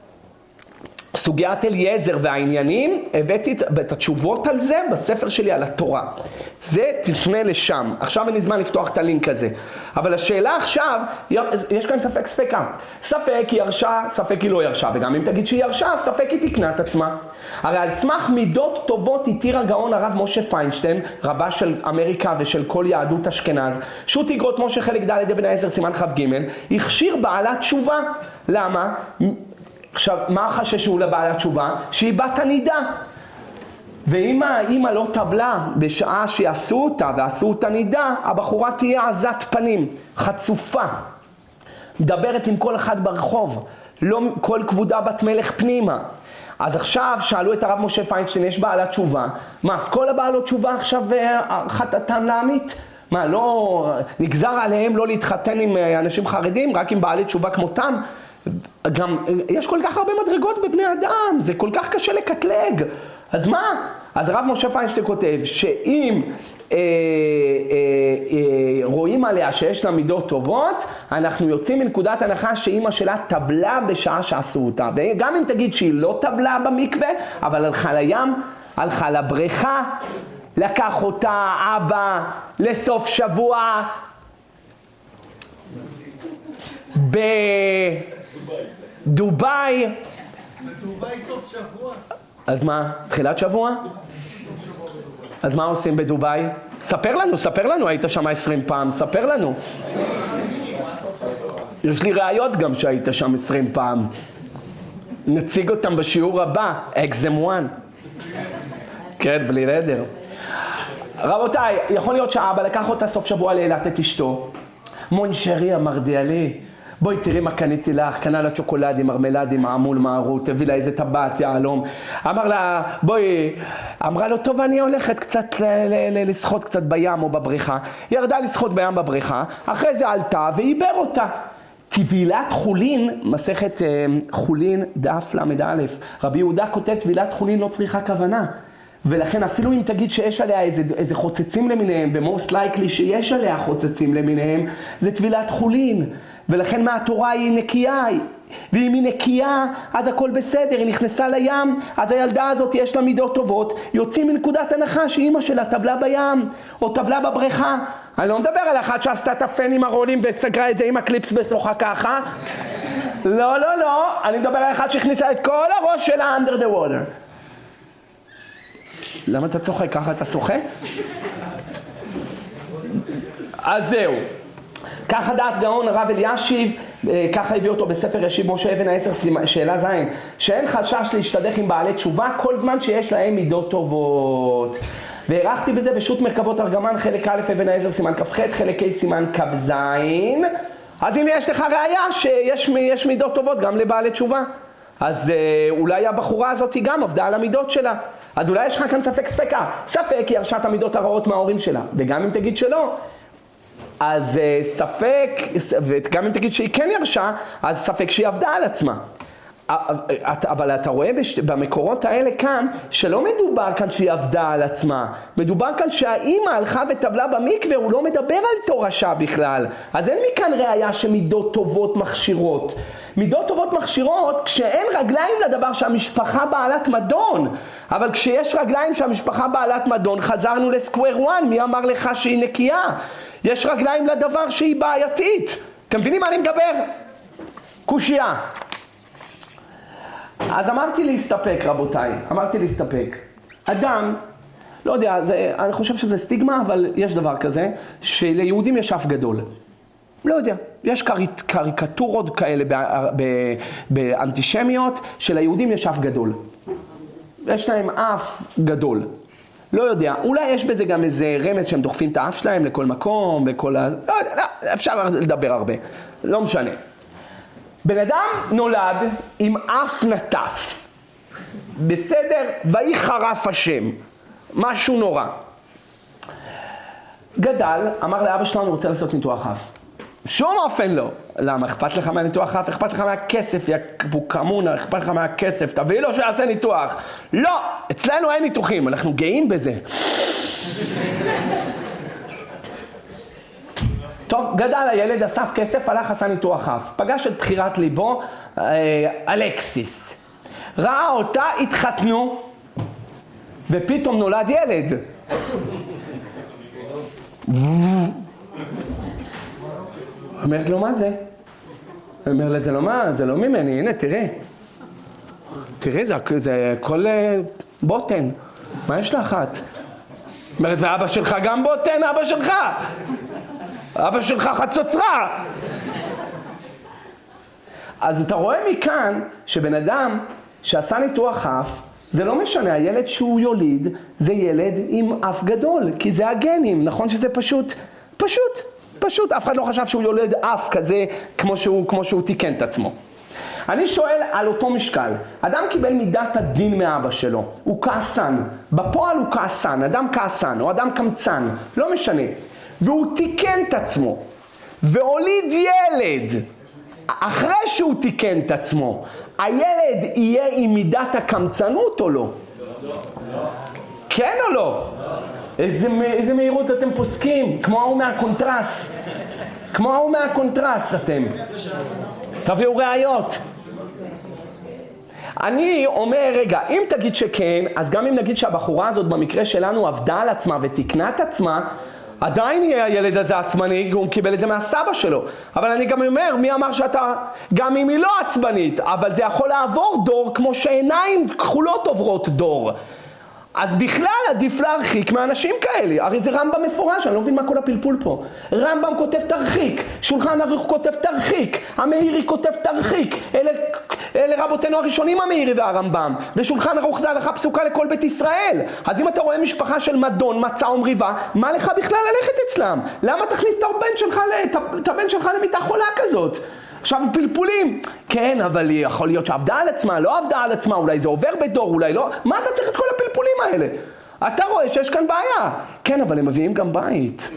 סוגיית אליעזר והעניינים, הבאתי את התשובות על זה בספר שלי על התורה. זה תפנה לשם. עכשיו אין לי זמן לפתוח את הלינק הזה. אבל השאלה עכשיו, יש כאן ספק ספקה. ספק היא ירשה, ספק היא לא ירשה. וגם אם תגיד שהיא ירשה, ספק היא תקנה את עצמה. הרי על סמך מידות טובות התיר הגאון הרב משה פיינשטיין, רבה של אמריקה ושל כל יהדות אשכנז, שהוא תיגרות משה חלק ד' אבן העזר סימן כ"ג, הכשיר בעלת תשובה. למה? עכשיו, מה החשש שהוא לבעלת תשובה? שהיא בת הנידה. ואם האמא לא טבלה בשעה שיעשו אותה ועשו אותה נידה, הבחורה תהיה עזת פנים, חצופה. מדברת עם כל אחד ברחוב, לא כל כבודה בת מלך פנימה. אז עכשיו שאלו את הרב משה פיינשטיין, יש בעלת תשובה. מה, אז כל הבעלות תשובה עכשיו חטאתם לעמית? מה, לא נגזר עליהם לא להתחתן עם אנשים חרדים, רק עם בעלי תשובה כמותם? גם יש כל כך הרבה מדרגות בבני אדם, זה כל כך קשה לקטלג. אז מה? אז הרב משה פיינשטיין כותב שאם אה, אה, אה, רואים עליה שיש לה מידות טובות, אנחנו יוצאים מנקודת הנחה שאמא שלה טבלה בשעה שעשו אותה. וגם אם תגיד שהיא לא טבלה במקווה, אבל הלכה לים, הלכה לבריכה, לקח אותה אבא לסוף שבוע בדובאי. בדובאי סוף שבוע. אז מה? תחילת שבוע? אז מה עושים בדובאי? ספר לנו, ספר לנו, היית שם עשרים פעם, ספר לנו. יש לי ראיות גם שהיית שם עשרים פעם. נציג אותם בשיעור הבא, אקזם וואן. כן, בלי נדר. רבותיי, יכול להיות שהאבא לקח אותה סוף שבוע לאילת את אשתו. מונשרי אמר דיאלי, בואי תראי מה קניתי לך, קנה לה צ'וקולדים, מרמלדים, מעמול, מערות, תביא לה איזה טבעת, יעלום. אמר לה, בואי, אמרה לו, טוב, אני הולכת קצת לשחות קצת בים או בבריכה. ירדה לשחות בים בבריכה, אחרי זה עלתה ועיבר אותה. טבילת חולין, מסכת חולין, דף למד א', רבי יהודה כותב, טבילת חולין לא צריכה כוונה. ולכן אפילו אם תגיד שיש עליה איזה, איזה חוצצים למיניהם, ב-most likely שיש עליה חוצצים למיניהם, זה טבילת חולין. ולכן מהתורה היא נקייה, ואם היא נקייה, אז הכל בסדר, היא נכנסה לים, אז הילדה הזאת יש לה מידות טובות, יוצאים מנקודת הנחה שאמא שלה טבלה בים, או טבלה בבריכה. אני לא מדבר על אחת שעשתה את הפן עם הרולים וסגרה את זה עם הקליפס בסוחה ככה. לא, לא, לא, אני מדבר על אחת שהכניסה את כל הראש שלה under the water. למה אתה צוחק? ככה אתה צוחק? אז זהו. ככה דעת גאון הרב אלישיב, ככה הביא אותו בספר ישיב משה אבן העשר שאלה זין, שאין חשש להשתדך עם בעלי תשובה כל זמן שיש להם מידות טובות. והערכתי בזה בשו"ת מרכבות ארגמן חלק א' אבן העזר סימן כ"ח, חלק ה' סימן כ"ז. אז הנה יש לך ראיה שיש יש מידות טובות גם לבעלי תשובה. אז אה, אולי הבחורה הזאת היא גם עבדה על המידות שלה. אז אולי יש לך כאן ספק ספקה. ספק היא הרשה את המידות הרעות מההורים שלה. וגם אם תגיד שלא, אז אה, ספק, וגם אם תגיד שהיא כן ירשה, אז ספק שהיא עבדה על עצמה. אבל אתה רואה במקורות האלה כאן שלא מדובר כאן שהיא עבדה על עצמה, מדובר כאן שהאימא הלכה וטבלה במקווה, הוא לא מדבר על תורשה בכלל. אז אין מכאן ראיה שמידות טובות מכשירות. מידות טובות מכשירות כשאין רגליים לדבר שהמשפחה בעלת מדון, אבל כשיש רגליים שהמשפחה בעלת מדון חזרנו לסקוואר וואן. מי אמר לך שהיא נקייה? יש רגליים לדבר שהיא בעייתית. אתם מבינים מה אני מדבר? קושייה. אז אמרתי להסתפק רבותיי, אמרתי להסתפק. אדם, לא יודע, זה, אני חושב שזה סטיגמה, אבל יש דבר כזה, שליהודים יש אף גדול. לא יודע, יש קריק, קריקטורות כאלה באנטישמיות, שליהודים יש אף גדול. יש להם אף גדול. לא יודע, אולי יש בזה גם איזה רמז שהם דוחפים את האף שלהם לכל מקום, לכל ה... לא יודע, לא, אפשר לדבר הרבה, לא משנה. בן אדם נולד עם אף נטף, בסדר? ואי חרף השם, משהו נורא. גדל, אמר לאבא שלנו, הוא רוצה לעשות ניתוח אף. שום אופן לא. למה? אכפת לך מהניתוח אף? אכפת לך מהכסף, יא בוקמונה, אכפת לך מהכסף, תביא לו שיעשה ניתוח. לא, אצלנו אין ניתוחים, אנחנו גאים בזה. טוב, גדל הילד, אסף כסף, הלך עשה ניתוח אף. פגש את בחירת ליבו, אה, אלכסיס. ראה אותה, התחתנו, ופתאום נולד ילד. אומרת לו, מה זה? אומר לה, זה לא מה, זה לא ממני, הנה, תראה. תראה, זה, זה כל בוטן. מה יש לך את? אומרת, ואבא שלך גם בוטן, אבא שלך. אבא שלך חצוצרה. אז אתה רואה מכאן שבן אדם שעשה ניתוח אף, זה לא משנה, הילד שהוא יוליד זה ילד עם אף גדול, כי זה הגנים, נכון שזה פשוט, פשוט, פשוט, אף אחד לא חשב שהוא יולד אף כזה כמו שהוא, כמו שהוא תיקן את עצמו. אני שואל על אותו משקל, אדם קיבל מידת הדין מאבא שלו, הוא כעסן, בפועל הוא כעסן, אדם כעסן או אדם קמצן, לא משנה, והוא תיקן את עצמו, והוליד ילד, אחרי שהוא תיקן את עצמו, הילד יהיה עם מידת הקמצנות או לא? כן או לא? איזה, איזה מהירות אתם פוסקים, כמו ההוא מהקונטרס, כמו ההוא מהקונטרס אתם. תביאו ראיות. אני אומר, רגע, אם תגיד שכן, אז גם אם נגיד שהבחורה הזאת במקרה שלנו עבדה על עצמה ותקנה את עצמה, עדיין יהיה הילד הזה עצמני, הוא קיבל את זה מהסבא שלו. אבל אני גם אומר, מי אמר שאתה, גם אם היא לא עצבנית, אבל זה יכול לעבור דור כמו שעיניים כחולות עוברות דור. אז בכלל עדיף להרחיק מאנשים כאלה. הרי זה רמב"ם מפורש, אני לא מבין מה כל הפלפול פה. רמב"ם כותב תרחיק, שולחן ערוך כותב תרחיק, המאירי כותב תרחיק. אלה, אלה רבותינו הראשונים, המאירי והרמב"ם. ושולחן ערוך זה הלכה פסוקה לכל בית ישראל. אז אם אתה רואה משפחה של מדון, מצה או מריבה, מה לך בכלל ללכת אצלם? למה תכניס את הבן שלך, את הבן שלך למיטה חולה כזאת? עכשיו פלפולים, כן, אבל היא יכול להיות שעבדה על עצמה, לא עבדה על עצמה, אולי זה עובר בדור, אולי לא, מה אתה צריך את כל הפלפולים האלה? אתה רואה שיש כאן בעיה. כן, אבל הם מביאים גם בית.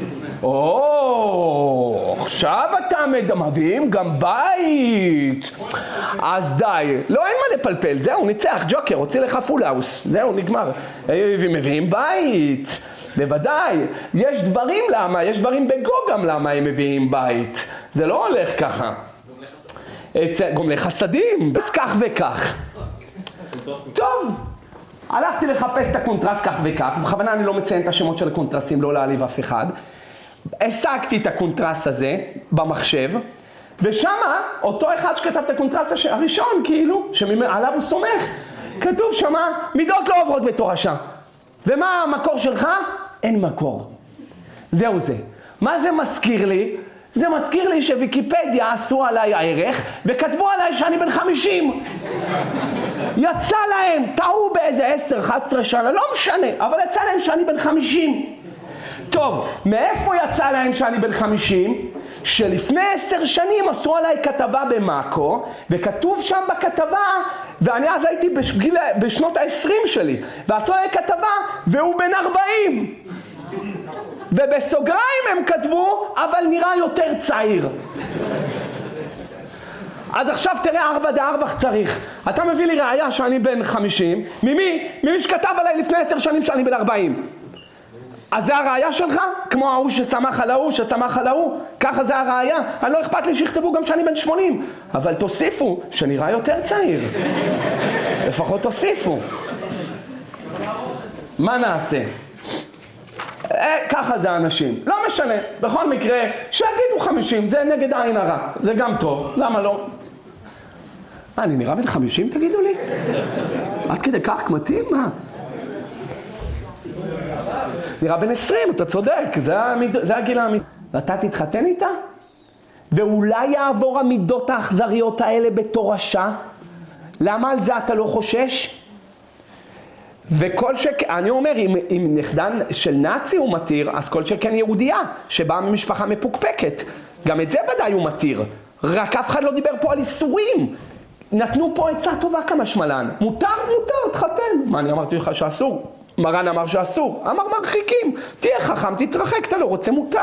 או, עכשיו אתה מביאים גם בית. אז די, לא, אין מה לפלפל, זהו, ניצח, ג'וקר, הוציא לך פולאוס, זהו, נגמר. הם מביאים בית. בוודאי, יש דברים למה, יש דברים בגו גם למה הם מביאים בית. זה לא הולך ככה. גומלי חסדים, אז כך וכך. טוב, הלכתי לחפש את הקונטרס כך וכך, בכוונה אני לא מציין את השמות של הקונטרסים, לא להעליב אף אחד. השגתי את הקונטרס הזה במחשב, ושמה אותו אחד שכתב את הקונטרס הראשון, כאילו, שעליו הוא סומך, כתוב שמה, מידות לא עוברות בתורשה. ומה המקור שלך? אין מקור. זהו זה. מה זה מזכיר לי? זה מזכיר לי שוויקיפדיה עשו עליי הערך, וכתבו עליי שאני בן חמישים. יצא להם, טעו באיזה עשר, אחת עשרה שנה, לא משנה, אבל יצא להם שאני בן חמישים. טוב, מאיפה יצא להם שאני בן חמישים? שלפני עשר שנים עשו עליי כתבה במאקו, וכתוב שם בכתבה, ואני אז הייתי בשגיל, בשנות ה-עשרים שלי, ועשו עליי כתבה, והוא בן ארבעים. ובסוגריים הם כתבו, אבל נראה יותר צעיר. אז עכשיו תראה ערבא דערבך צריך. אתה מביא לי ראיה שאני בן חמישים, ממי? ממי שכתב עליי לפני עשר שנים שאני בן ארבעים. אז זה הראיה שלך? כמו ההוא ששמח על ההוא, ששמח על ההוא? ככה זה הראיה? אני לא אכפת לי שיכתבו גם שאני בן שמונים. אבל תוסיפו שנראה יותר צעיר. לפחות תוסיפו. מה נעשה? אה, ככה זה האנשים. לא משנה. בכל מקרה, שיגידו חמישים, זה נגד עין הרע. זה גם טוב. למה לא? מה, אני נראה בן חמישים תגידו לי? עד כדי כך כמתים? מה? נראה בן עשרים, אתה צודק, זה, המיד... זה הגיל האמיתי. ואתה תתחתן איתה? ואולי יעבור המידות האכזריות האלה בתורשה? למה על זה אתה לא חושש? וכל שכ... אני אומר, אם, אם נכדן של נאצי הוא מתיר, אז כל שכן יהודייה, שבאה ממשפחה מפוקפקת. גם את זה ודאי הוא מתיר. רק אף אחד לא דיבר פה על איסורים. נתנו פה עצה טובה כמה שמלן. מותר, מותר, תחתן. מה, אני אמרתי לך שאסור? מרן אמר שאסור, אמר מרחיקים, תהיה חכם, תתרחק, אתה לא רוצה, מותר.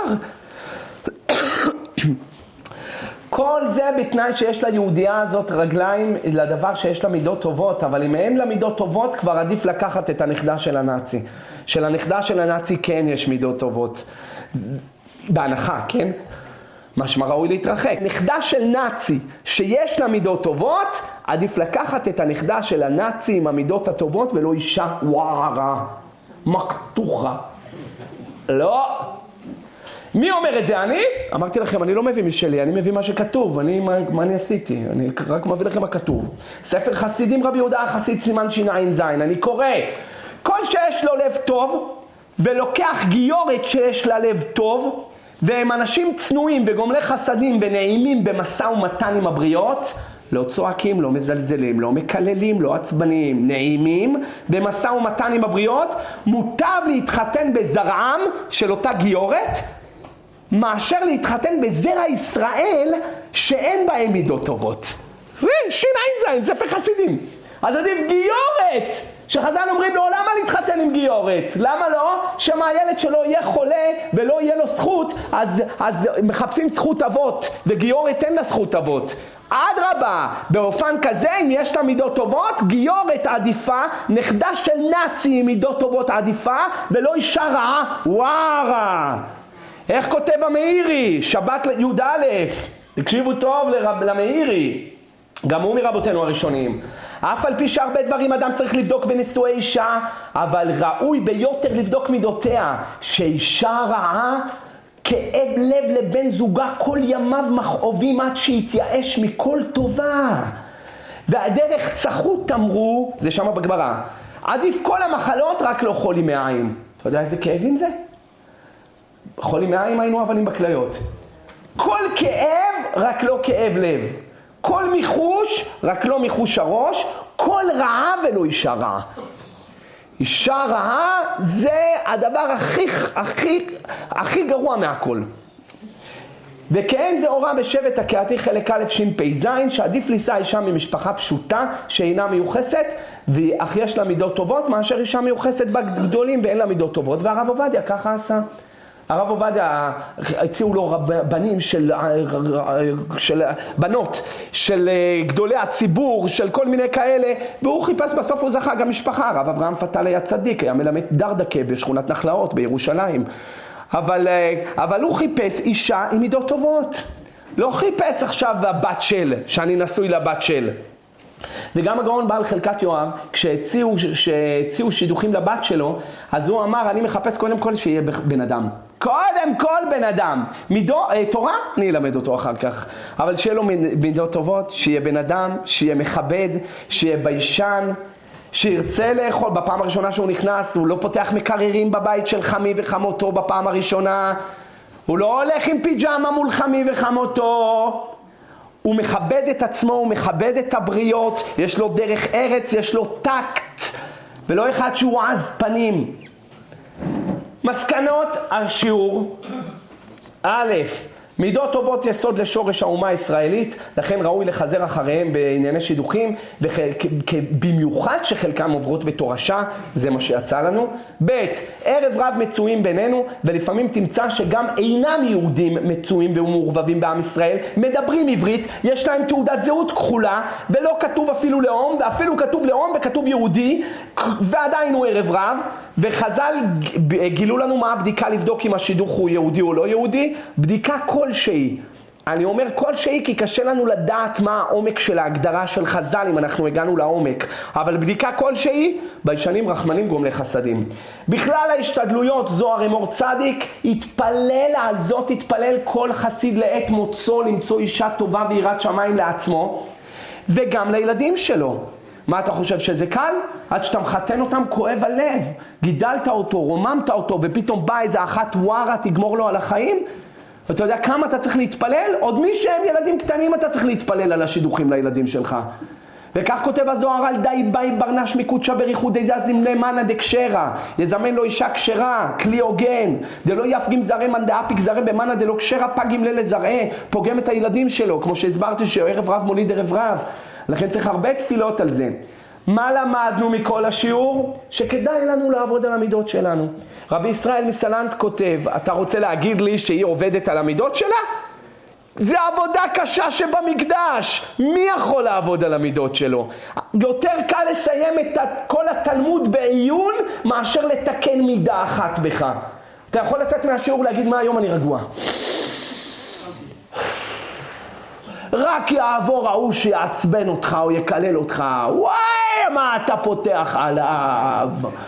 כל זה בתנאי שיש ליהודייה הזאת רגליים לדבר שיש לה מידות טובות, אבל אם אין לה מידות טובות, כבר עדיף לקחת את הנכדה של הנאצי. של הנכדה של הנאצי כן יש מידות טובות. בהנחה, כן? משמע ראוי להתרחק. נכדה של נאצי שיש לה מידות טובות, עדיף לקחת את הנכדה של הנאצי עם המידות הטובות ולא אישה ווארה, מקטוחה. לא. מי אומר את זה? אני? אמרתי לכם, אני לא מביא משלי, אני מביא מה שכתוב. אני, מה, מה אני עשיתי? אני רק מביא לכם מה כתוב. ספר חסידים רבי יהודה החסיד סימן שיניים זין. אני קורא. כל שיש לו לב טוב ולוקח גיורת שיש לה לב טוב, והם אנשים צנועים וגומלי חסדים ונעימים במשא ומתן עם הבריות, לא צועקים, לא מזלזלים, לא מקללים, לא עצבניים, נעימים במשא ומתן עם הבריות, מוטב להתחתן בזרעם של אותה גיורת, מאשר להתחתן בזרע ישראל שאין בהם מידות טובות. זה שיניים זין, ספר חסידים. אז עדיף גיורת, שחז"ל אומרים לו, למה להתחתן עם גיורת? למה לא? שמה הילד שלו יהיה חולה ולא יהיה לו זכות, אז, אז מחפשים זכות אבות, וגיורת אין לה זכות אבות. עד רבה, באופן כזה, אם יש לה מידות טובות, גיורת עדיפה, נכדה של נאצי עם מידות טובות עדיפה, ולא אישה רעה, ווארה. איך כותב המאירי? שבת י"א, תקשיבו טוב לרב, למאירי. גם הוא מרבותינו הראשונים. אף על פי שהרבה דברים אדם צריך לבדוק בנישואי אישה, אבל ראוי ביותר לבדוק מידותיה, שאישה רעה כאב לב לבן זוגה כל ימיו מכאובים עד שיתייאש מכל טובה. והדרך צחות אמרו, זה שמה בגמרא, עדיף כל המחלות רק לא חולי מעיים. אתה יודע איזה כאבים זה? חולי מעיים היינו אבנים בכליות. כל כאב רק לא כאב לב. כל מיחוש, רק לא מיחוש הראש, כל רעה ולא אישה רעה. אישה רעה זה הדבר הכי, הכי, הכי גרוע מהכל. וכן זה הוראה בשבט הקהתי חלק א' ש"פ זין, שעדיף לישא אישה ממשפחה פשוטה שאינה מיוחסת, אך יש לה מידות טובות, מאשר אישה מיוחסת בגדולים ואין לה מידות טובות, והרב עובדיה ככה עשה. הרב עובדיה הציעו לו בנים של, של בנות, של גדולי הציבור, של כל מיני כאלה, והוא חיפש, בסוף הוא זכה גם משפחה. הרב אברהם פתל היה צדיק, היה מלמד דרדקה בשכונת נחלאות בירושלים. אבל, אבל הוא חיפש אישה עם מידות טובות. לא חיפש עכשיו הבת של, שאני נשוי לבת של. וגם הגאון בעל חלקת יואב, כשהציעו, כשהציעו שידוכים לבת שלו, אז הוא אמר, אני מחפש קודם כל שיהיה בן אדם. קודם כל בן אדם. מידו, תורה, אני אלמד אותו אחר כך. אבל שיהיה לו מידות טובות, שיהיה בן אדם, שיהיה מכבד, שיהיה ביישן, שירצה לאכול. בפעם הראשונה שהוא נכנס, הוא לא פותח מקררים בבית של חמי וחמותו בפעם הראשונה. הוא לא הולך עם פיג'מה מול חמי וחמותו. הוא מכבד את עצמו, הוא מכבד את הבריות, יש לו דרך ארץ, יש לו טקט, ולא אחד שהוא עז פנים. מסקנות השיעור. א', מידות טובות יסוד לשורש האומה הישראלית, לכן ראוי לחזר אחריהם בענייני שידוכים, ובמיוחד שחלקם עוברות בתורשה, זה מה שיצא לנו. ב', ערב רב מצויים בינינו, ולפעמים תמצא שגם אינם יהודים מצויים ומעורבבים בעם ישראל, מדברים עברית, יש להם תעודת זהות כחולה, ולא כתוב אפילו לאום, ואפילו כתוב לאום וכתוב יהודי, ועדיין הוא ערב רב, וחז"ל גילו לנו מה הבדיקה לבדוק אם השידוך הוא יהודי או לא יהודי, בדיקה כלשהי. אני אומר כלשהי כי קשה לנו לדעת מה העומק של ההגדרה של חז"ל אם אנחנו הגענו לעומק, אבל בדיקה כלשהי, ביישנים רחמנים גומלי חסדים. בכלל ההשתדלויות, זוהר אמור צדיק, התפלל על זאת, התפלל כל חסיד לעת מוצאו למצוא אישה טובה ויראת שמיים לעצמו, וגם לילדים שלו. מה אתה חושב שזה קל? עד שאתה מחתן אותם כואב הלב, גידלת אותו, רוממת אותו, ופתאום בא איזה אחת ווארה תגמור לו על החיים. ואתה יודע כמה אתה צריך להתפלל? עוד מי שהם ילדים קטנים אתה צריך להתפלל על השידוכים לילדים שלך. וכך כותב הזוהר על די בי ברנש מקודשה בריחוד דזזים למנה דקשרה, יזמן לו אישה קשרה, כלי הוגן, דלא יפגים זרי מן דאפיק זרי במנה דלא קשרה פגים לילה זרעי, פוגם את הילדים שלו, כמו שהסברתי שערב רב מוליד ערב רב. לכן צריך הרבה תפילות על זה. מה למדנו מכל השיעור? שכדאי לנו לעבוד על המידות שלנו. רבי ישראל מסלנט כותב, אתה רוצה להגיד לי שהיא עובדת על המידות שלה? זה עבודה קשה שבמקדש. מי יכול לעבוד על המידות שלו? יותר קל לסיים את כל התלמוד בעיון מאשר לתקן מידה אחת בך. אתה יכול לצאת מהשיעור להגיד מה היום אני רגוע. רק יעבור ההוא שיעצבן אותך או יקלל אותך, וואי מה אתה פותח עליו.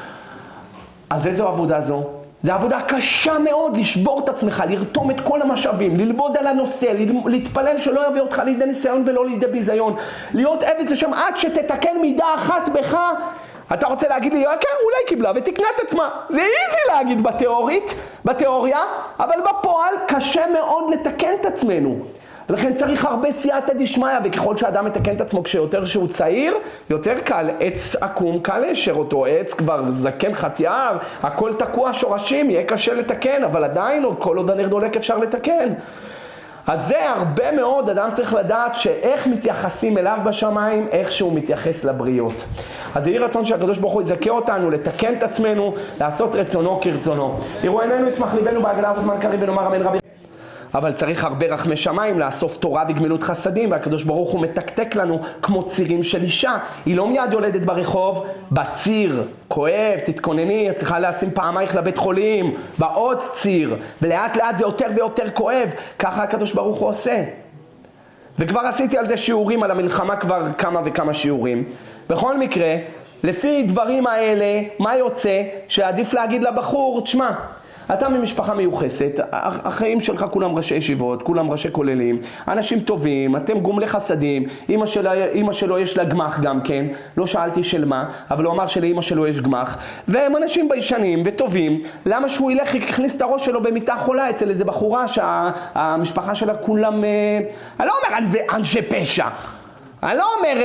אז איזו עבודה זו? זו עבודה קשה מאוד, לשבור את עצמך, לרתום את כל המשאבים, ללמוד על הנושא, להתפלל שלא יביא אותך לידי ניסיון ולא לידי ביזיון, להיות עבד לשם עד שתתקן מידה אחת בך. אתה רוצה להגיד לי, כן, אולי קיבלה ותקנה את עצמה. זה איזי להגיד בתיאורית, בתיאוריה, אבל בפועל קשה מאוד לתקן את עצמנו. לכן צריך הרבה סייעתא דשמיא, וככל שאדם מתקן את עצמו כשיותר שהוא צעיר, יותר קל. עץ עקום קל לאשר אותו, עץ כבר זקן חתיאר, הכל תקוע שורשים, יהיה קשה לתקן, אבל עדיין כל עוד הנר דולק אפשר לתקן. אז זה הרבה מאוד, אדם צריך לדעת שאיך מתייחסים אליו בשמיים, איך שהוא מתייחס לבריות. אז יהי רצון שהקדוש ברוך הוא יזכה אותנו, לתקן את עצמנו, לעשות רצונו כרצונו. יראו עינינו ישמח ליבנו בעגלה ובזמן קריב ונאמר אמן רבי. אבל צריך הרבה רחמי שמיים לאסוף תורה וגמילות חסדים, והקדוש ברוך הוא מתקתק לנו כמו צירים של אישה. היא לא מיד יולדת ברחוב, בציר, כואב, תתכונני, צריכה לשים פעמייך לבית חולים, בעוד ציר, ולאט לאט זה יותר ויותר כואב, ככה הקדוש ברוך הוא עושה. וכבר עשיתי על זה שיעורים, על המלחמה כבר כמה וכמה שיעורים. בכל מקרה, לפי דברים האלה, מה יוצא? שעדיף להגיד לבחור, תשמע, אתה ממשפחה מיוחסת, החיים שלך כולם ראשי ישיבות, כולם ראשי כוללים, אנשים טובים, אתם גומלי חסדים, אמא שלו, אמא שלו יש לה גמח גם כן, לא שאלתי של מה, אבל הוא אמר שלאמא שלו יש גמח, והם אנשים ביישנים וטובים, למה שהוא ילך יכניס את הראש שלו במיטה חולה אצל איזה בחורה שהמשפחה שלה כולם, אני לא אומר על זה אנשי פשע, אני לא אומר,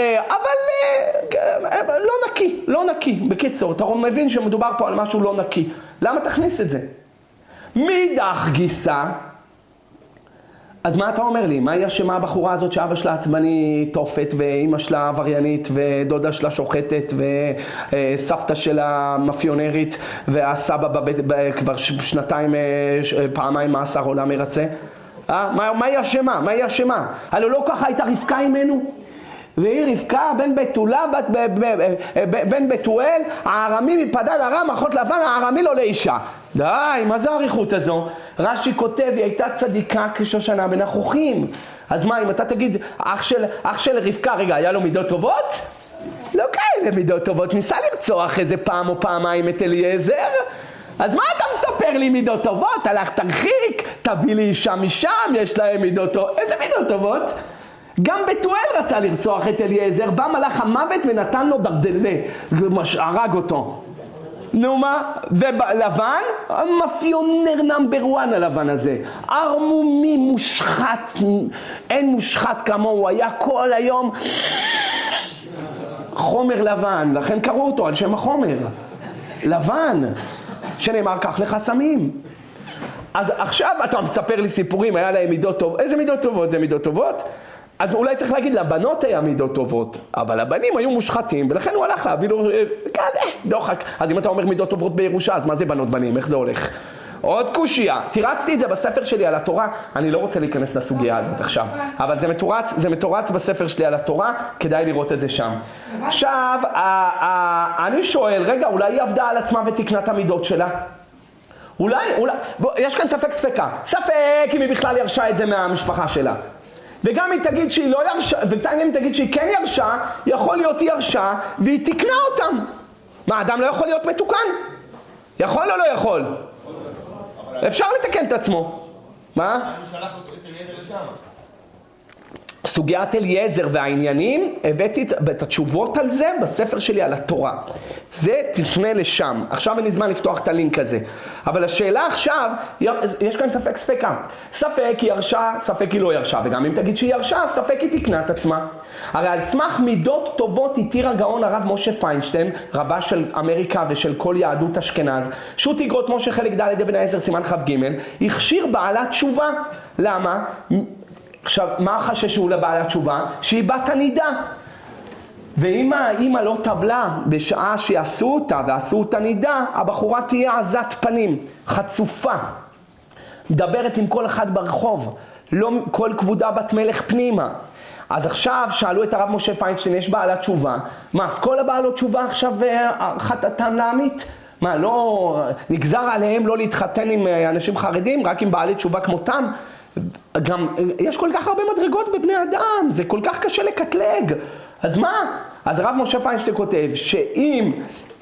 אבל לא נקי, לא נקי, בקיצור, אתה מבין שמדובר פה על משהו לא נקי, למה תכניס את זה? מידך גיסה, אז מה אתה אומר לי? מה היא אשמה הבחורה הזאת שאבא שלה עצבני תופת ואמא שלה עבריינית ודודה שלה שוחטת וסבתא שלה מאפיונרית והסבא בבית, כבר שנתיים פעמיים מאסר עולם מרצה? אה? מה, מה היא אשמה? מה היא אשמה? הלא לא ככה הייתה רבקה ממנו? והיא רבקה בן בתולה, בן בתואל, הערמי מפדד ארם, אחות לבן, הערמי לא לאישה. די, מה זה העריכות הזו? רש"י כותב, היא הייתה צדיקה כשושנה בן החוכים. אז מה, אם אתה תגיד, אח של, אח של רבקה, רגע, היה לו מידות טובות? לא כאלה מידות טובות, ניסה לרצוח איזה פעם או פעמיים את אליעזר. אז מה אתה מספר לי מידות טובות? הלך תרחיק, תביא לי אישה משם, יש להם מידות טובות. איזה מידות טובות? גם בתואל רצה לרצוח את אליעזר, בא מלאך המוות ונתן לו דרדלה, הרג אותו. נו מה? ולבן? המאפיונר נאמבר וואן הלבן הזה. ערמומי, מושחת, אין מושחת כמוהו, הוא היה כל היום חומר לבן, לכן קראו אותו על שם החומר. לבן, שנאמר כך לחסמים. אז עכשיו אתה מספר לי סיפורים, היה להם מידות טובות. איזה מידות טובות? זה מידות טובות? אז אולי צריך להגיד, לבנות היה מידות טובות, אבל לבנים היו מושחתים, ולכן הוא הלך להביא לו, כזה, דוחק. אז אם אתה אומר מידות טובות בירושה, אז מה זה בנות בנים? איך זה הולך? עוד קושייה. תירצתי את זה בספר שלי על התורה, אני לא רוצה להיכנס לסוגיה הזאת עכשיו, אבל זה מתורץ, זה מתורץ בספר שלי על התורה, כדאי לראות את זה שם. עכשיו, אני שואל, רגע, אולי היא עבדה על עצמה ותקנה את המידות שלה? אולי, אולי, בוא, יש כאן ספק ספקה. ספק אם היא בכלל ירשה את זה מהמשפחה שלה. וגם אם תגיד שהיא לא ירשה, וגם אם תגיד שהיא כן ירשה, יכול להיות היא ירשה, והיא תקנה אותם. מה, אדם לא יכול להיות מתוקן? יכול או לא יכול? אפשר לתקן את עצמו. מה? אני שלח אותו את אליעזר לשם. סוגיית אליעזר והעניינים, הבאתי את התשובות על זה בספר שלי על התורה. זה תפנה לשם. עכשיו אין לי זמן לפתוח את הלינק הזה. אבל השאלה עכשיו, יש כאן ספק ספקה. ספק היא ירשה, ספק היא לא ירשה. וגם אם תגיד שהיא ירשה, ספק היא תקנה את עצמה. הרי על סמך מידות טובות התיר הגאון הרב משה פיינשטיין, רבה של אמריקה ושל כל יהדות אשכנז, שו"ת איגרות משה חלק ד' אבן העזר סימן כ"ג, הכשיר בעלת תשובה. למה? עכשיו, מה החשש שהוא לבעלת תשובה? שהיא בת הנידה. ואם האמא לא טבלה בשעה שיעשו אותה ועשו אותה נידה, הבחורה תהיה עזת פנים, חצופה. מדברת עם כל אחד ברחוב, לא כל כבודה בת מלך פנימה. אז עכשיו שאלו את הרב משה פיינשטיין, יש בעלת תשובה. מה, אז כל הבעלות תשובה עכשיו חטאתם לעמית? מה, לא נגזר עליהם לא להתחתן עם אנשים חרדים, רק עם בעלי תשובה כמותם? גם יש כל כך הרבה מדרגות בבני אדם, זה כל כך קשה לקטלג. אז מה? אז הרב משה פיינשטיין כותב שאם אה, אה,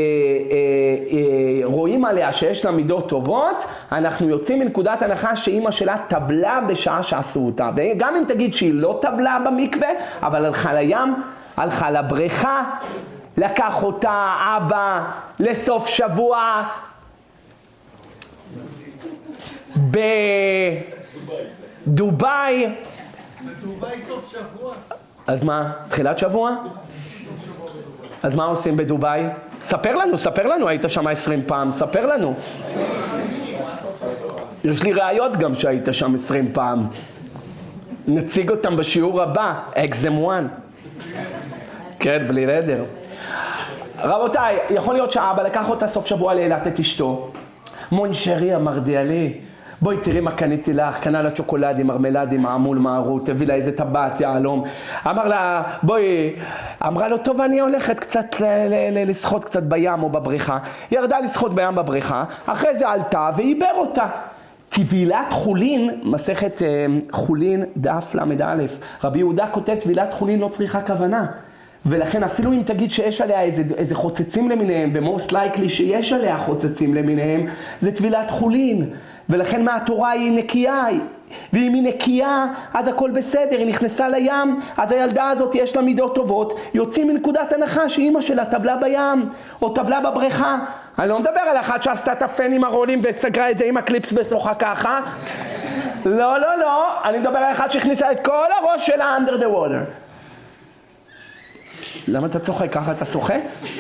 אה, רואים עליה שיש לה מידות טובות, אנחנו יוצאים מנקודת הנחה שאמא שלה טבלה בשעה שעשו אותה. וגם אם תגיד שהיא לא טבלה במקווה, אבל הלכה לים, הלכה לבריכה, לקח אותה אבא לסוף שבוע בדובאי. בדובאי סוף שבוע. אז מה? תחילת שבוע? אז מה עושים בדובאי? ספר לנו, ספר לנו, היית שם עשרים פעם, ספר לנו. יש לי ראיות גם שהיית שם עשרים פעם. נציג אותם בשיעור הבא, אקזם וואן. כן, בלי רדר. רבותיי, יכול להיות שהאבא לקח אותה סוף שבוע לאילת את אשתו. מונשרי אמר דיאלי, בואי תראי מה קניתי לך, קנה לה צ'וקולדים, מרמלדים, מעמול, מערות, הביא לה איזה טבעת, יעלום. אמר לה, בואי, אמרה לו, טוב, אני הולכת קצת לשחות קצת בים או בבריכה. ירדה לשחות בים בבריכה, אחרי זה עלתה ועיבר אותה. טבילת חולין, מסכת חולין דף למד א', רבי יהודה כותב, טבילת חולין לא צריכה כוונה. ולכן אפילו אם תגיד שיש עליה איזה, איזה חוצצים למיניהם, ב-most likely שיש עליה חוצצים למיניהם, זה טבילת חולין. ולכן מהתורה היא נקייה, ואם היא נקייה, אז הכל בסדר, היא נכנסה לים, אז הילדה הזאת יש לה מידות טובות, יוצאים מנקודת הנחה שאמא שלה טבלה בים, או טבלה בבריכה. אני לא מדבר על אחת שעשתה את הפן עם הרולים וסגרה את זה עם הקליפס בסוחה ככה. לא, לא, לא, אני מדבר על אחת שהכניסה את כל הראש שלה under the water. למה אתה צוחק? ככה אתה שוחה?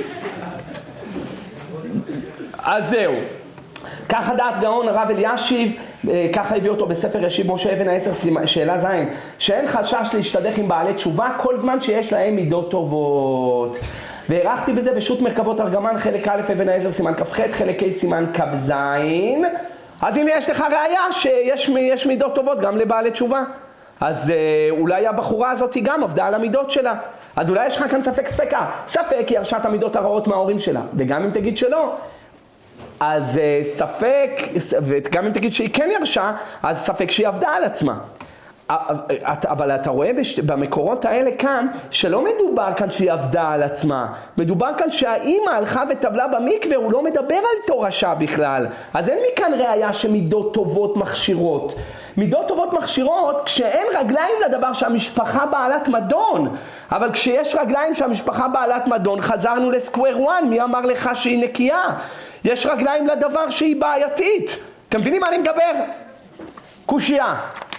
אז זהו. ככה דעת גאון הרב אלישיב, ככה הביא אותו בספר ישיב משה אבן העשר שאלה זין, שאין חשש להשתדך עם בעלי תשובה כל זמן שיש להם מידות טובות. והערכתי בזה בשו"ת מרכבות ארגמן חלק א' אבן העזר סימן כ"ח, חלק ה' סימן כ"ז. אז אם יש לך ראיה שיש יש מידות טובות גם לבעלי תשובה, אז אולי הבחורה הזאת היא גם עבדה על המידות שלה. אז אולי יש לך כאן ספק ספקה. ספק היא ירשה את המידות הרעות מההורים שלה, וגם אם תגיד שלא, אז ספק, וגם אם תגיד שהיא כן ירשה, אז ספק שהיא עבדה על עצמה. אבל אתה רואה במקורות האלה כאן, שלא מדובר כאן שהיא עבדה על עצמה. מדובר כאן שהאימא הלכה וטבלה במקווה, הוא לא מדבר על תורשה בכלל. אז אין מכאן ראיה שמידות טובות מכשירות. מידות טובות מכשירות כשאין רגליים לדבר שהמשפחה בעלת מדון. אבל כשיש רגליים שהמשפחה בעלת מדון, חזרנו לסקוואר וואן, מי אמר לך שהיא נקייה? יש רגליים לדבר שהיא בעייתית. אתם מבינים מה אני מדבר? קושייה.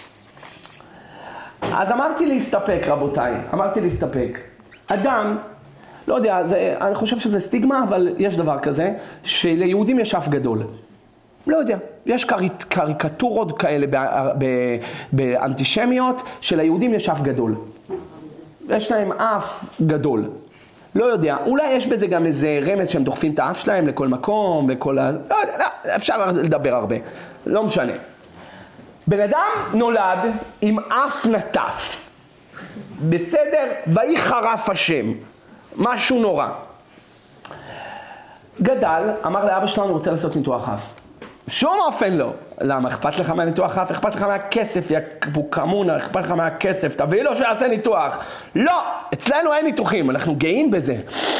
אז אמרתי להסתפק, רבותיי, אמרתי להסתפק. אדם, לא יודע, זה, אני חושב שזה סטיגמה, אבל יש דבר כזה, שליהודים יש אף גדול. לא יודע, יש קריק, קריקטורות כאלה באנטישמיות, שליהודים יש אף גדול. יש להם אף גדול. לא יודע, אולי יש בזה גם איזה רמז שהם דוחפים את האף שלהם לכל מקום, וכל ה... לא יודע, לא, אפשר לדבר הרבה, לא משנה. בן אדם נולד עם אף נטף, בסדר? ואי חרף השם, משהו נורא. גדל, אמר לאבא שלנו, הוא רוצה לעשות ניתוח אף. שום אופן לא. למה? אכפת לך מהניתוח אף? אכפת לך מהכסף, יא בוקמונה, אכפת לך מהכסף, תביא לו שיעשה ניתוח. לא, אצלנו אין ניתוחים, אנחנו גאים בזה.